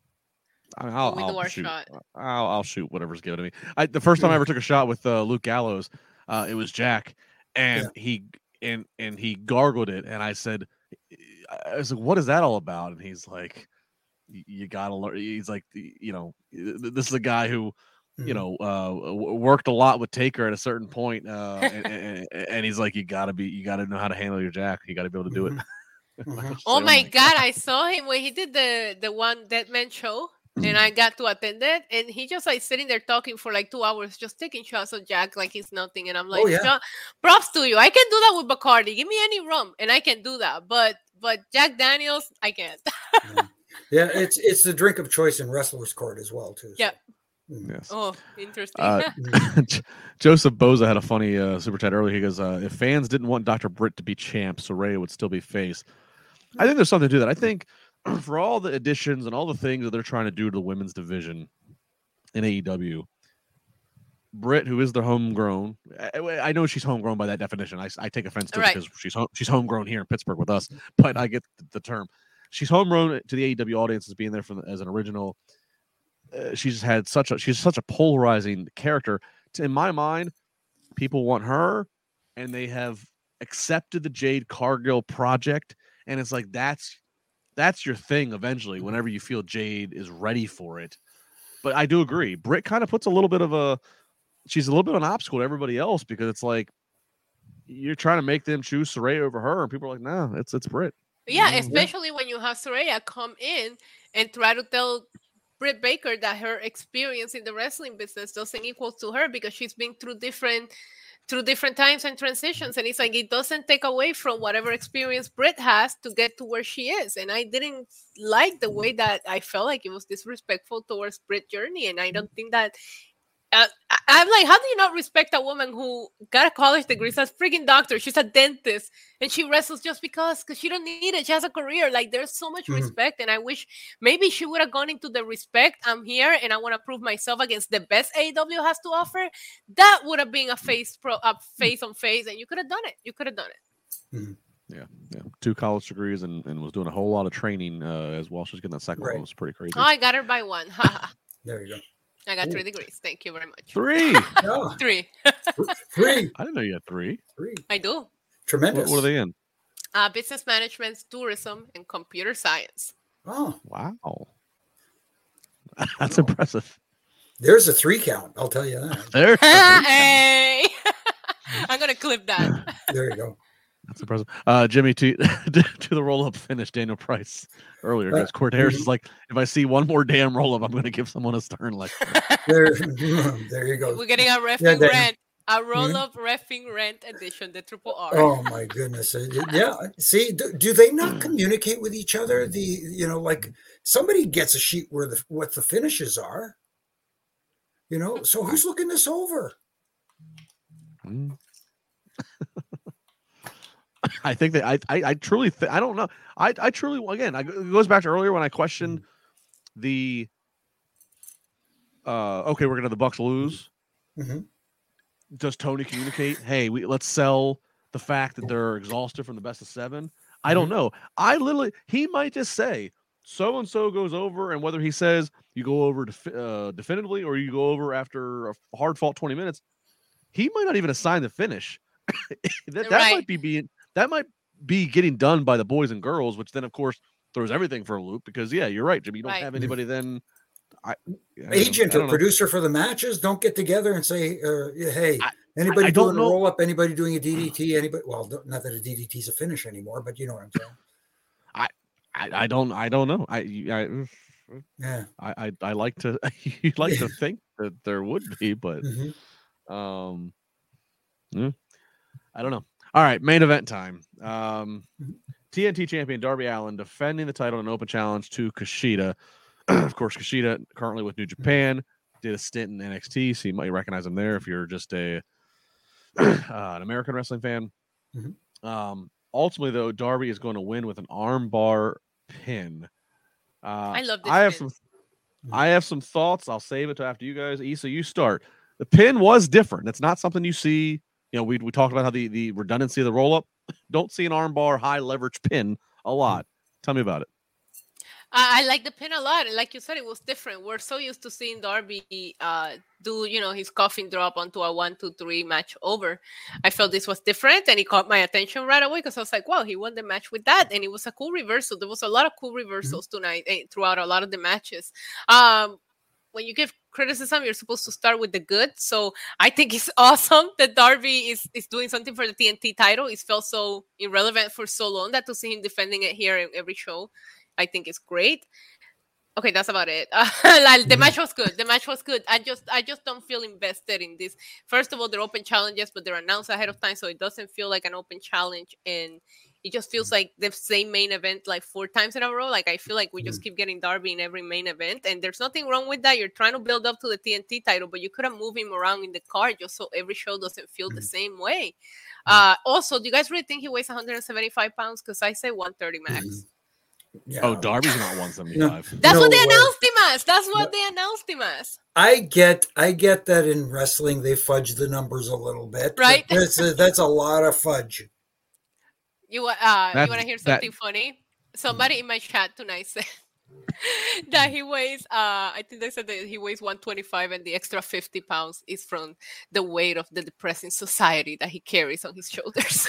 I mean, I'll,
We do
I'll
our
shoot.
shot.
I'll, I'll shoot whatever's given to me. I, the first time I ever took a shot with uh, Luke Gallows, uh, it was Jack, and he and and he gargled it, and I said, I was like, "What is that all about?" And he's like, "Y- "You gotta learn." He's like, "You know, this is a guy who, you know, uh, w- worked a lot with Taker at a certain point, uh, and, and, and he's like, you gotta be, you gotta know how to handle your Jack. You gotta be able to do it."
Mhm.
I was
Oh
like,
my God, I saw him when he did the the one Dead Man show, and I got to attend it, and he just like sitting there talking for like two hours, just taking shots of Jack like he's nothing, and I'm like,
Oh, yeah.
"John, props to you. I can do that with Bacardi. Give me any rum, and I can do that, but but Jack Daniels, I can't."
Yeah, it's it's the drink of choice in wrestlers' court as well, too. so.
Yeah.
Mm.
Yes.
Oh, interesting.
Uh, J- Joseph Boza had a funny uh, super chat earlier. He goes, uh, if fans didn't want Doctor Britt to be champ, Saraya would still be face. I think there's something to that. I think for all the additions and all the things that they're trying to do to the women's division in A E W, Britt, who is the homegrown, I, I know she's homegrown by that definition. I, I take offense to
Right.
it because she's home, she's homegrown here in Pittsburgh with us, but I get the, the term. She's homegrown to the A E W audience as being there from as an original. Uh, she's had such a she's such a polarizing character. In my mind, people want her, and they have accepted the Jade Cargill project, and it's like that's that's your thing eventually. Whenever you feel Jade is ready for it, but I do agree, Britt kind of puts a little bit of a she's a little bit of an obstacle to everybody else because it's like you're trying to make them choose Saraya over her, and people are like, no, it's it's Britt.
Yeah,
Yeah.
especially when you have Saraya come in and try to tell Britt Baker that her experience in the wrestling business doesn't equal to her because she's been through different through different times and transitions. And it's like it doesn't take away from whatever experience Britt has to get to where she is. And I didn't like the way that I felt like it was disrespectful towards Britt's journey. And I don't think that Uh, I- I'm like, how do you not respect a woman who got a college degree, she's a freaking doctor, she's a dentist, and she wrestles just because, because she don't need it. She has a career. Like, there's so much
Mhm.
respect, and I wish maybe she would have gone into the respect. I'm here, and I want to prove myself against the best A E W has to offer. That would have been a face pro, a face on face, and you could have done it. You could have done it.
Mhm.
Yeah, yeah. Two college degrees and, and was doing a whole lot of training uh, as well. She was getting that second
Right.
one. It was pretty crazy.
Oh, I got her by one. Haha.
There you go.
I got
Ooh.
three degrees. Thank you very much.
Three.
Yeah,
Three.
three,
I didn't know you had three.
three.
I do.
What,
Tremendous.
what are they in?
Uh, business management, tourism, and computer science.
Oh,
Wow. That's
Oh.
impressive.
there's a three count. I'll tell you that.
There.
Hey! I'm gonna clip that.
There you go.
That's impressive. Uh, Jimmy, to to the roll up finish, Daniel Price earlier. Because Court Harris is like, if I see one more damn roll up, I'm going to give someone a stern lecture.
There, there you go.
We're getting a
Yeah,
reffing
Daniel.
rent, a roll up reffing rent edition, the triple R.
Oh my goodness. Uh, Yeah. See, do, do they not communicate with each other? The, you know, like somebody gets a sheet where the, what the finishes are, you know, so who's looking this over?
Hmm. I think that I I, I truly th- I don't know. I I truly again I, it goes back to earlier when I questioned the uh okay we're gonna have the Bucks lose.
Mhm.
Does Tony communicate? Hey, we let's sell the fact that they're exhausted from the best of seven. I don't know. I literally he might just say so and so goes over, and whether he says you go over def- uh, definitively or you go over after a hard fought twenty minutes, he might not even assign the finish. that that
Right.
might be being that might be getting done by the boys and girls, which then of course throws everything for a loop because yeah, you're right, Jimmy. You don't
Right.
have anybody then. I, I don't know.
Agent
I
or
don't know.
producer for the matches don't get together and say, uh, hey,
I-
anybody
I don't
doing a
know.
roll up, anybody doing a D D T, anybody, well, not that a D D T is a finish anymore, but you know what I'm saying.
I, I don't I don't know. I I
Yeah.
I, I, I like to you like to think that there would be, but
Mhm.
um yeah, I don't know. All right, main event time. Um
Mhm.
T N T champion Darby Allin defending the title in an open challenge to Kushida. Of course, Kushida currently with New Japan, did a stint in N X T, so you might recognize him there if you're just a uh, an American wrestling fan.
Mhm.
Um, ultimately, though, Darby is going to win with an armbar pin. Uh,
I love this
I have
pin.
some. I have some thoughts. I'll save it to after you guys. Issa, you start. The pin was different. It's not something you see. You know, we we talked about how the the redundancy of the roll up. Don't see an armbar high leverage pin a lot. Tell me about it.
I I like the pin a lot. And like you said, it was different. We're so used to seeing Darby uh, do, you know, his coffin drop onto a one, two, three match over. I felt this was different, and it caught my attention right away because I was like, wow, he won the match with that. And it was a cool reversal. There was a lot of cool reversals tonight eh, throughout a lot of the matches. Um, when you give criticism, you're supposed to start with the good. So I think it's awesome that Darby is, is doing something for the T N T title. It's felt so irrelevant for so long that to see him defending it here in every show, I think it's great. Okay, that's about it. Uh, like, the match was good. The match was good. I just, I just don't feel invested in this. First of all, they're open challenges, but they're announced ahead of time, so it doesn't feel like an open challenge, and it just feels like the same main event like four times in a row. Like I feel like we just keep getting Darby in every main event, and there's nothing wrong with that. You're trying to build up to the T N T title, but you could have moved him around in the card just so every show doesn't feel the same way. Uh, also, do you guys really think he weighs one hundred seventy-five pounds? Because I say one thirty max.
Yeah.
Oh, Darby's not one seventy-five.
That's
No
what they
way.
announced him as. That's what they announced him as.
I get, I get that in wrestling they fudge the numbers a little bit, but
Right.
That's a, that's a lot of fudge.
You wa- uh, you
That's-
want to hear
that-
something funny? Somebody in my chat tonight said that he weighs. Uh, I think they said that he weighs one twenty-five, and the extra fifty pounds is from the weight of the depressing society that he carries on his shoulders.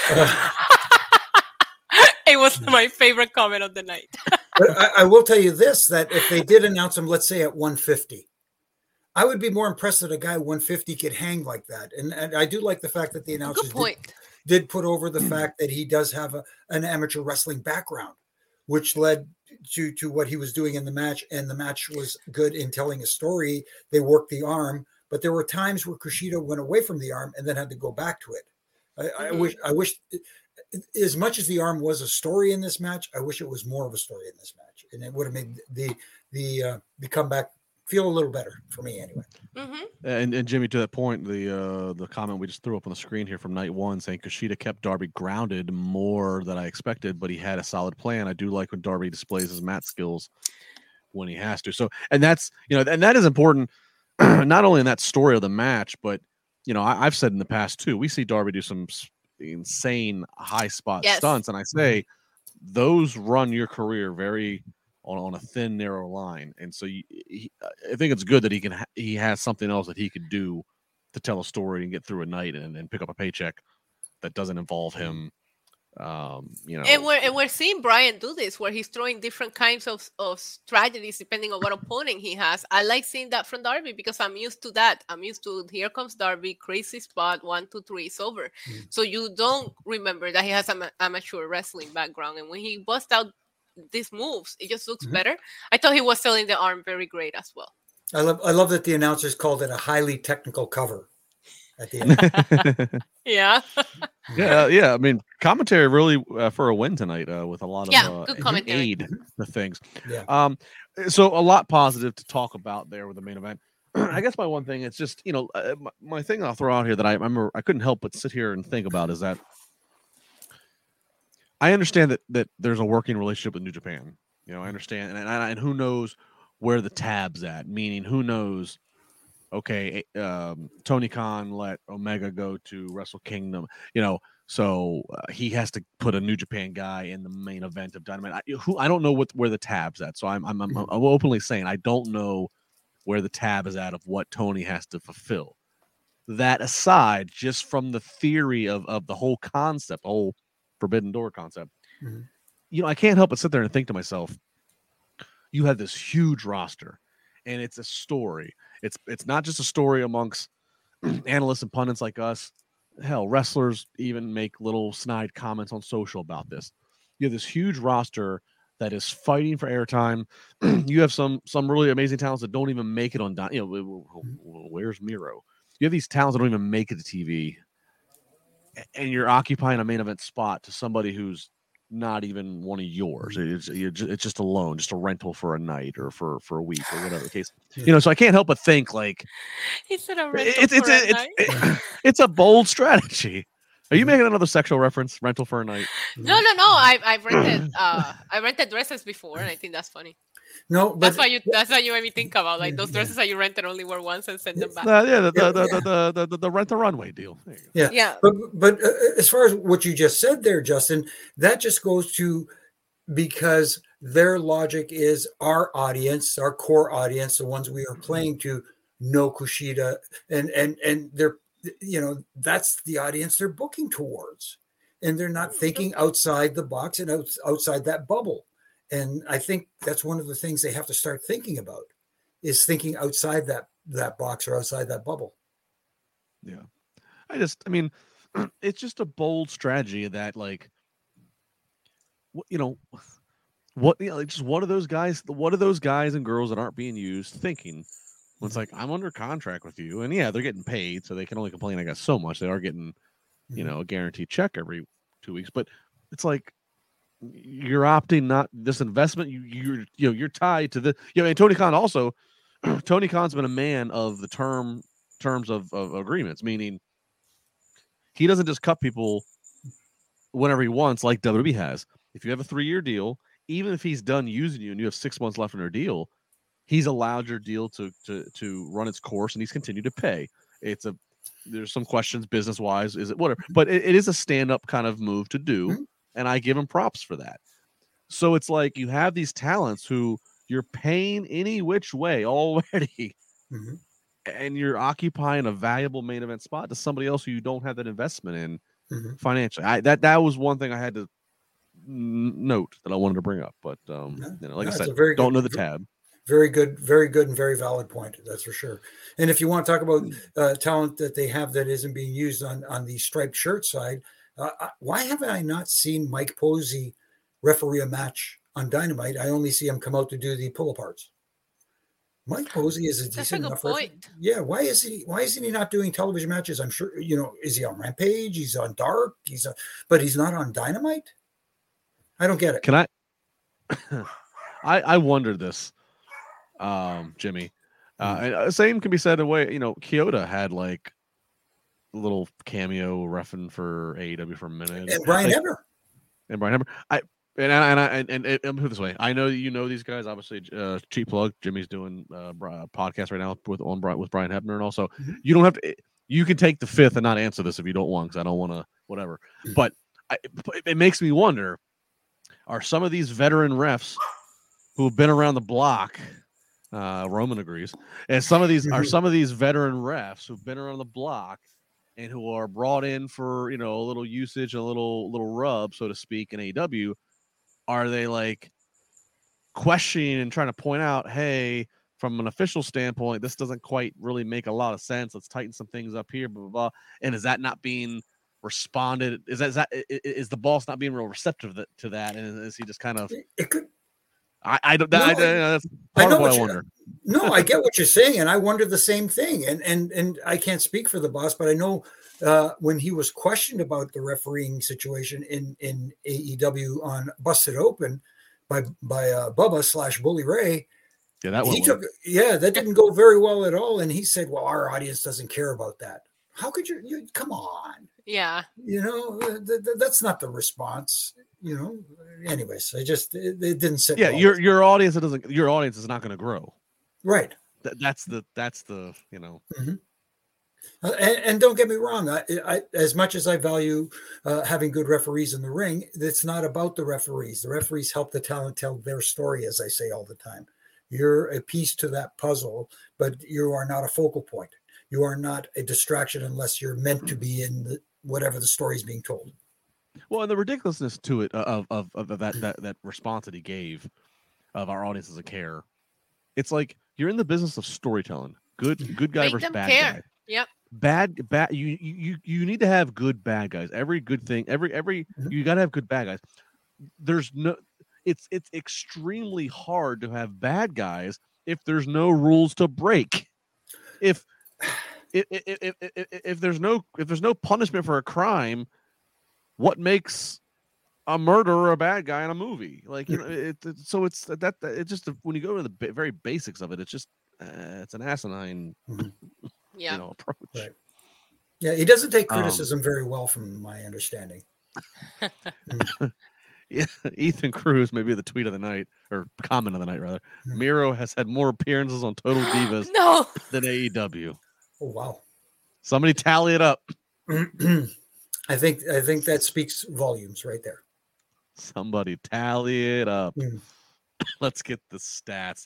It was my favorite comment of the night.
But I, I will tell you this: that if they did announce him, let's say at one fifty, I would be more impressed that a guy one fifty could hang like that. And, and I do like the fact that the announcers
Good
did,
point.
did put over the fact that he does have a, an amateur wrestling background, which led to to what he was doing in the match. And the match was good in telling a story. They worked the arm, but there were times where Kushida went away from the arm and then had to go back to it. I, I
Mhm.
wish, I wish, as much as the arm was a story in this match, I wish it was more of a story in this match, and it would have made the the uh, the comeback feel a little better for me anyway.
Mm-hmm.
And and Jimmy, to that point, the uh, the comment we just threw up on the screen here from night one saying Kushida kept Darby grounded more than I expected, but he had a solid plan. I do like when Darby displays his mat skills when he has to. So, and that's, you know, and that is important, not only in that story of the match, but, you know, I, I've said in the past too, we see Darby do some insane high spot
Yes.
stunts, and I say those run your career very on, on a thin, narrow line. And so you, he, I think it's good that he can ha- he has something else that he could do to tell a story and get through a night and, and pick up a paycheck that doesn't involve him. Um, you know,
And we're and we're seeing Brian do this, where he's throwing different kinds of, of strategies depending on what opponent he has. I like seeing that from Darby because I'm used to that. I'm used to here comes Darby, crazy spot, one, two, three, it's over. Mm-hmm. So you don't remember that he has an amateur wrestling background, and when he busts out these moves, it just looks mm-hmm. better. I thought he was selling the arm very great as well.
I love I love that the announcers called it a highly technical cover. At the end.
yeah.
yeah, yeah. I mean, commentary really uh, for a win tonight uh, with a lot of
yeah,
uh,
good commentary.
aid to things.
Yeah.
Um, so a lot positive to talk about there with the main event. I guess my one thing, it's just, you know, uh, my, my thing I'll throw out here that I remember I couldn't help but sit here and think about is that I understand that that there's a working relationship with New Japan. You know, I understand, and and, and who knows where the tab's at, meaning who knows. Okay, um, Tony Khan let Omega go to Wrestle Kingdom, you know, so uh, he has to put a New Japan guy in the main event of Dynamite. I, who I don't know what where the tab's at, so I'm I'm, I'm I'm openly saying I don't know where the tab is at of what Tony has to fulfill. That aside, just from the theory of of the whole concept, the whole Forbidden Door concept, mm-hmm. you know, I can't help but sit there and think to myself, you have this huge roster. And it's a story. It's it's not just a story amongst analysts and pundits like us. Hell, wrestlers even make little snide comments on social about this. You have this huge roster that is fighting for airtime. You have some some really amazing talents that don't even make it on. You know, where's Miro? You have these talents that don't even make it to T V, and you're occupying a main event spot to somebody who's not even one of yours. It's it's just a loan, just a rental for a night or for, for a week or whatever the case. You know, so I can't help but think like
he said a rental
it's
for
it's
a
a,
night.
It's, it's a bold strategy. Are you making another sexual reference? Rental for a night?
No, no, no. I I've rented uh I rented dresses before, and I think that's funny.
No, but
that's why you that's why you made me think about like those dresses that you rented only wear once and send them back.
Uh, yeah, the the, yeah. The, the, the, the, the the rent the runway deal.
Yeah,
yeah.
But but uh, as far as what you just said there, Justin, that just goes to because their logic is our audience, our core audience, the ones we are playing to, know Kushida, and and and they're, you know, that's the audience they're booking towards, and they're not thinking outside the box and out, outside that bubble. And I think that's one of the things they have to start thinking about is thinking outside that that box or outside that bubble.
Yeah, I just, I mean, it's just a bold strategy that, like, you know, what, you know, like just what are those guys, what are those guys and girls that aren't being used thinking? Well, it's like, I'm under contract with you, and yeah, they're getting paid, so they can only complain, I guess, so much. They are getting, you know, a guaranteed check every two weeks, but it's like you're opting not this investment. You you're you know you're tied to the you know. And Tony Khan also, Tony Khan's been a man of the term terms of, of agreements, meaning he doesn't just cut people whenever he wants, like W W E has. If you have a three-year deal, even if he's done using you and you have six months left in your deal, he's allowed your deal to to to run its course, and he's continued to pay. It's a there's some questions business wise, is it whatever, but it, it is a stand-up kind of move to do, mm-hmm. and I give him props for that. So it's like you have these talents who you're paying any which way already, mm-hmm. and you're occupying a valuable main event spot to somebody else who you don't have that investment in mm-hmm. financially. I that that was one thing I had to note that I wanted to bring up, but um, yeah. you know, like no, I said, don't good, know the tab.
Very good, very good, and very valid point. That's for sure. And if you want to talk about uh, talent that they have that isn't being used on on the striped shirt side, uh, why haven't I not seen Mike Posey referee a match on Dynamite? I only see him come out to do the pull aparts. Mike Posey is a decent enough referee. Yeah, why is he? Why isn't he not doing television matches? I'm sure you know. Is he on Rampage? He's on Dark. He's on, but he's not on Dynamite. I don't get it.
Can I? I I wondered this, um, Jimmy. Uh, and uh, same can be said in a way. You know, Kyoto had like a little cameo reffing for A E W for a minute.
And Brian
like,
Hebner.
And Brian Hebner. I and I and I and, and, and, and put it this way. I know you know these guys. Obviously, uh, cheap plug. Jimmy's doing uh, a podcast right now with on with Brian Hebner, and also mm-hmm. you don't have to. You can take the fifth and not answer this if you don't want, because I don't want to. Whatever. Mm-hmm. But I, it makes me wonder: are some of these veteran refs who have been around the block? Uh, Roman agrees. And some of these mm-hmm. are some of these veteran refs who've been around the block and who are brought in for, you know, a little usage, a little little rub, so to speak, in A E W. Are they like questioning and trying to point out, hey, from an official standpoint, this doesn't quite really make a lot of sense. Let's tighten some things up here, blah, blah, blah. And is that not being responded? Is that, is that is the boss not being real receptive to that? And is he just kind of
it could
I, I don't. No, I, I, that's part
I know
of what,
what
I wonder.
No, I get what you're saying, and I wonder the same thing. And and and I can't speak for the boss, but I know uh, when he was questioned about the refereeing situation in in A E W on Busted Open by by uh, Bubba slash Bully Ray.
Yeah, that one.
He took. Yeah, that didn't go very well at all. And he said, "Well, our audience doesn't care about that." How could you? you come on.
Yeah.
You know, th- th- that's not the response. You know. Anyways, I just it, it didn't sit.
Yeah,
well.
your your audience doesn't. Your audience is not going to grow.
Right.
Th- that's the that's the you know.
Mm-hmm. Uh, and, and don't get me wrong. I, I as much as I value uh, having good referees in the ring, it's not about the referees. The referees help the talent tell their story, as I say all the time. You're a piece to that puzzle, but you are not a focal point. You are not a distraction unless you're meant to be in the, whatever the story is being told.
Well, and the ridiculousness to it of of, of that, that that response that he gave of our audience doesn't care. It's like you're in the business of storytelling. Good good guy
Make
versus
them
bad
care.
guy.
Yep.
Bad bad you you you need to have good bad guys. Every good thing, every every mm-hmm. you got to have good bad guys. There's no it's it's extremely hard to have bad guys if there's no rules to break. If if if if, if, if there's no if there's no punishment for a crime, what makes a murderer a bad guy in a movie? Like, you know, it, it so it's that, that it just when you go to the very basics of it, it's just uh, it's an asinine
yeah.
you know, approach.
Right. Yeah, he doesn't take criticism um, very well, from my understanding.
Yeah, Ethan Cruz, maybe the tweet of the night or comment of the night rather. Mm-hmm. Miro has had more appearances on Total Divas
no.
than A E W.
Oh wow!
Somebody tally it up.
I think I think that speaks volumes right there.
Somebody tally it up.
Mm.
Let's get the stats.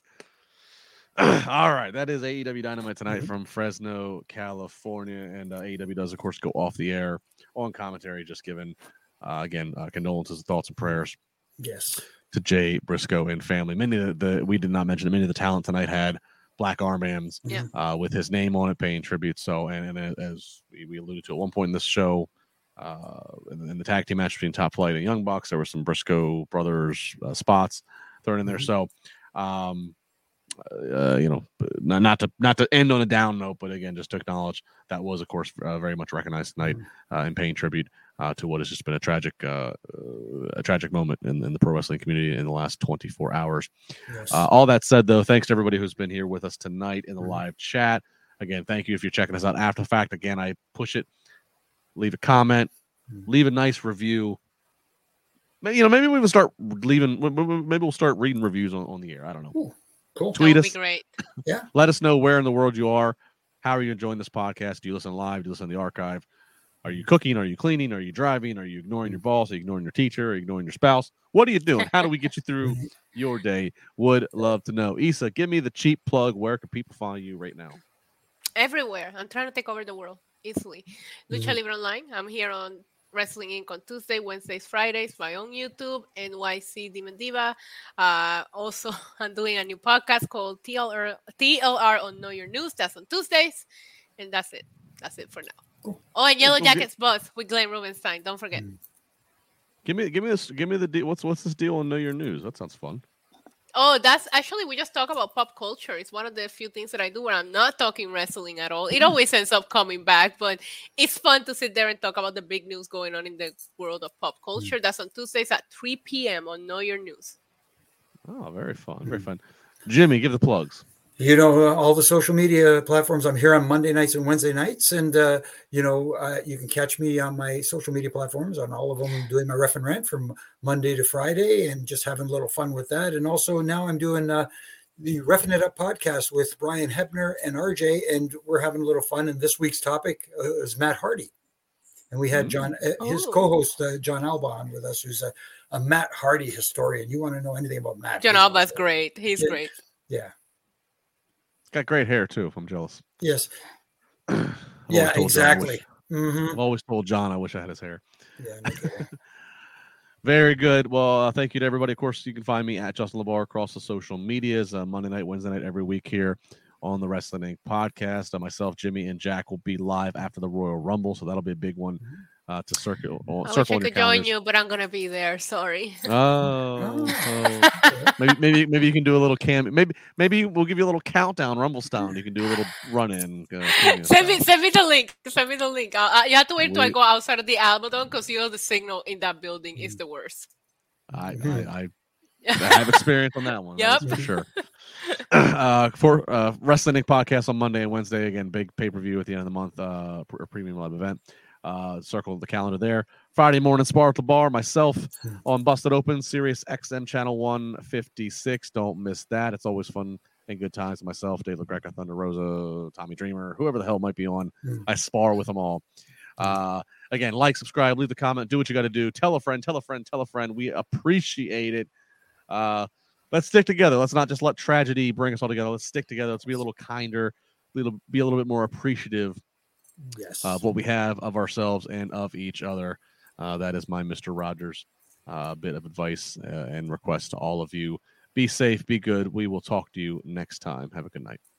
All right, that is A E W Dynamite tonight mm-hmm. from Fresno, California, and uh, A E W does, of course, go off the air on commentary, just giving. Uh, again, uh, condolences, thoughts, and prayers.
Yes,
to Jay Briscoe and family. Many of the, the we did not mention. Many of the talent tonight had black armbands,
yeah.
uh, with his name on it, paying tribute. So, and, and as we, we alluded to at one point in this show, uh, in, in the tag team match between Top Flight and Young Bucks, there were some Briscoe brothers uh, spots thrown in there. Mm-hmm. So, um, uh, you know, not, not to not to end on a down note, but again, just to acknowledge that was, of course, uh, very much recognized tonight uh, in paying tribute. Uh, to what has just been a tragic, uh, a tragic moment in, in the pro wrestling community in the last twenty-four hours. Yes. Uh, all that said, though, thanks to everybody who's been here with us tonight in the mm-hmm. live chat. Again, thank you if you're checking us out after the fact. Again, I push it. Leave a comment. Mm-hmm. Leave a nice review. Maybe, you know, maybe we will start leaving. Maybe we'll start reading reviews on, on the air. I don't know.
Ooh, cool.
Tweet us.
Be great.
Yeah.
Let us know where in the world you are. How are you enjoying this podcast? Do you listen live? Do you listen to the archive? Are you cooking? Are you cleaning? Are you driving? Are you ignoring your boss? Are you ignoring your teacher? Are you ignoring your spouse? What are you doing? How do we get you through your day? Would love to know. Issa, give me the cheap plug. Where can people find you right now?
Everywhere. I'm trying to take over the world easily. Lucha mm-hmm. Libre Online. I'm here on Wrestling Incorporated on Tuesday, Wednesdays, Fridays, my own YouTube, N Y C Demon Diva. Uh, also, I'm doing a new podcast called T L R, T L R on Know Your News. That's on Tuesdays. And that's it. That's it for now. Oh, and Yellow Jackets Buzz with Glenn Rubenstein. Don't forget.
Give me, give me this. Give me the deal. What's what's this deal on Know Your News? That sounds fun.
Oh, that's actually we just talk about pop culture. It's one of the few things that I do where I'm not talking wrestling at all. It always ends up coming back, but it's fun to sit there and talk about the big news going on in the world of pop culture. That's on Tuesdays at three p.m. on Know Your News.
Oh, very fun. Very fun. Jimmy, give the plugs.
You know, uh, all the social media platforms. I'm here on Monday nights and Wednesday nights. And, uh, you know, uh, you can catch me on my social media platforms, on all of them, doing my ref and rant from Monday to Friday and just having a little fun with that. And also now I'm doing uh, the Reffing It Up podcast with Brian Hebner and R J, and we're having a little fun. And this week's topic uh, is Matt Hardy. And we had John, uh, his
Oh.
co-host, uh, John Alba, on with us, who's a, a Matt Hardy historian. You want to know anything about Matt?
John
he's-
Alba's great. He's
Yeah.
great.
Yeah.
Got great hair too. If I'm jealous.
Yes.
I've always
Yeah,
told John I
exactly.
wish-
Mhm.
I've always told John I wish I had his hair.
Yeah, no kidding.
Very good. Well, uh, thank you to everybody. Of course, you can find me at Justin LeBar across the social medias, uh, Monday night, Wednesday night, every week here on the Wrestling Inc podcast. Uh, myself, Jimmy, and Jack will be live after the Royal Rumble, so that'll be a big one uh, to circle. Uh,
I wish
circle
I
on your
could join
calendars.
you, but I'm gonna be there. Sorry.
Oh, so maybe maybe maybe you can do a little cam. Maybe maybe we'll give you a little countdown, Rumble style. You can do a little run in. Uh, cameo
Send me,
style.
send me the link. Send me the link. Uh, uh, you have to wait till I
We-
go outside of the Almadon because you know the signal in that building is the worst.
I, I, I I have experience on that one.
Yep.
That's for sure. uh, for uh, Wrestling Inc podcast on Monday and Wednesday. Again, big pay per view at the end of the month. Uh, pr- premium live event. Uh, circle the calendar there. Friday morning, Spar at the Bar. Myself on Busted Open, Sirius X M channel one fifty-six. Don't miss that. It's always fun and good times. Myself, Dave LaGreca, Thunder Rosa, Tommy Dreamer, whoever the hell might be on.
Mm.
I spar with them all. Uh, again, like, subscribe, leave the comment, do what you got to do. Tell a friend, tell a friend, tell a friend. We appreciate it. Uh, let's stick together. Let's not just let tragedy bring us all together. Let's stick together. Let's be a little kinder, be a little, be a little bit more appreciative
Yes.
of what we have of ourselves and of each other. Uh, that is my Mister Rogers uh, bit of advice uh, and request to all of you. Be safe, be good. We will talk to you next time. Have a good night.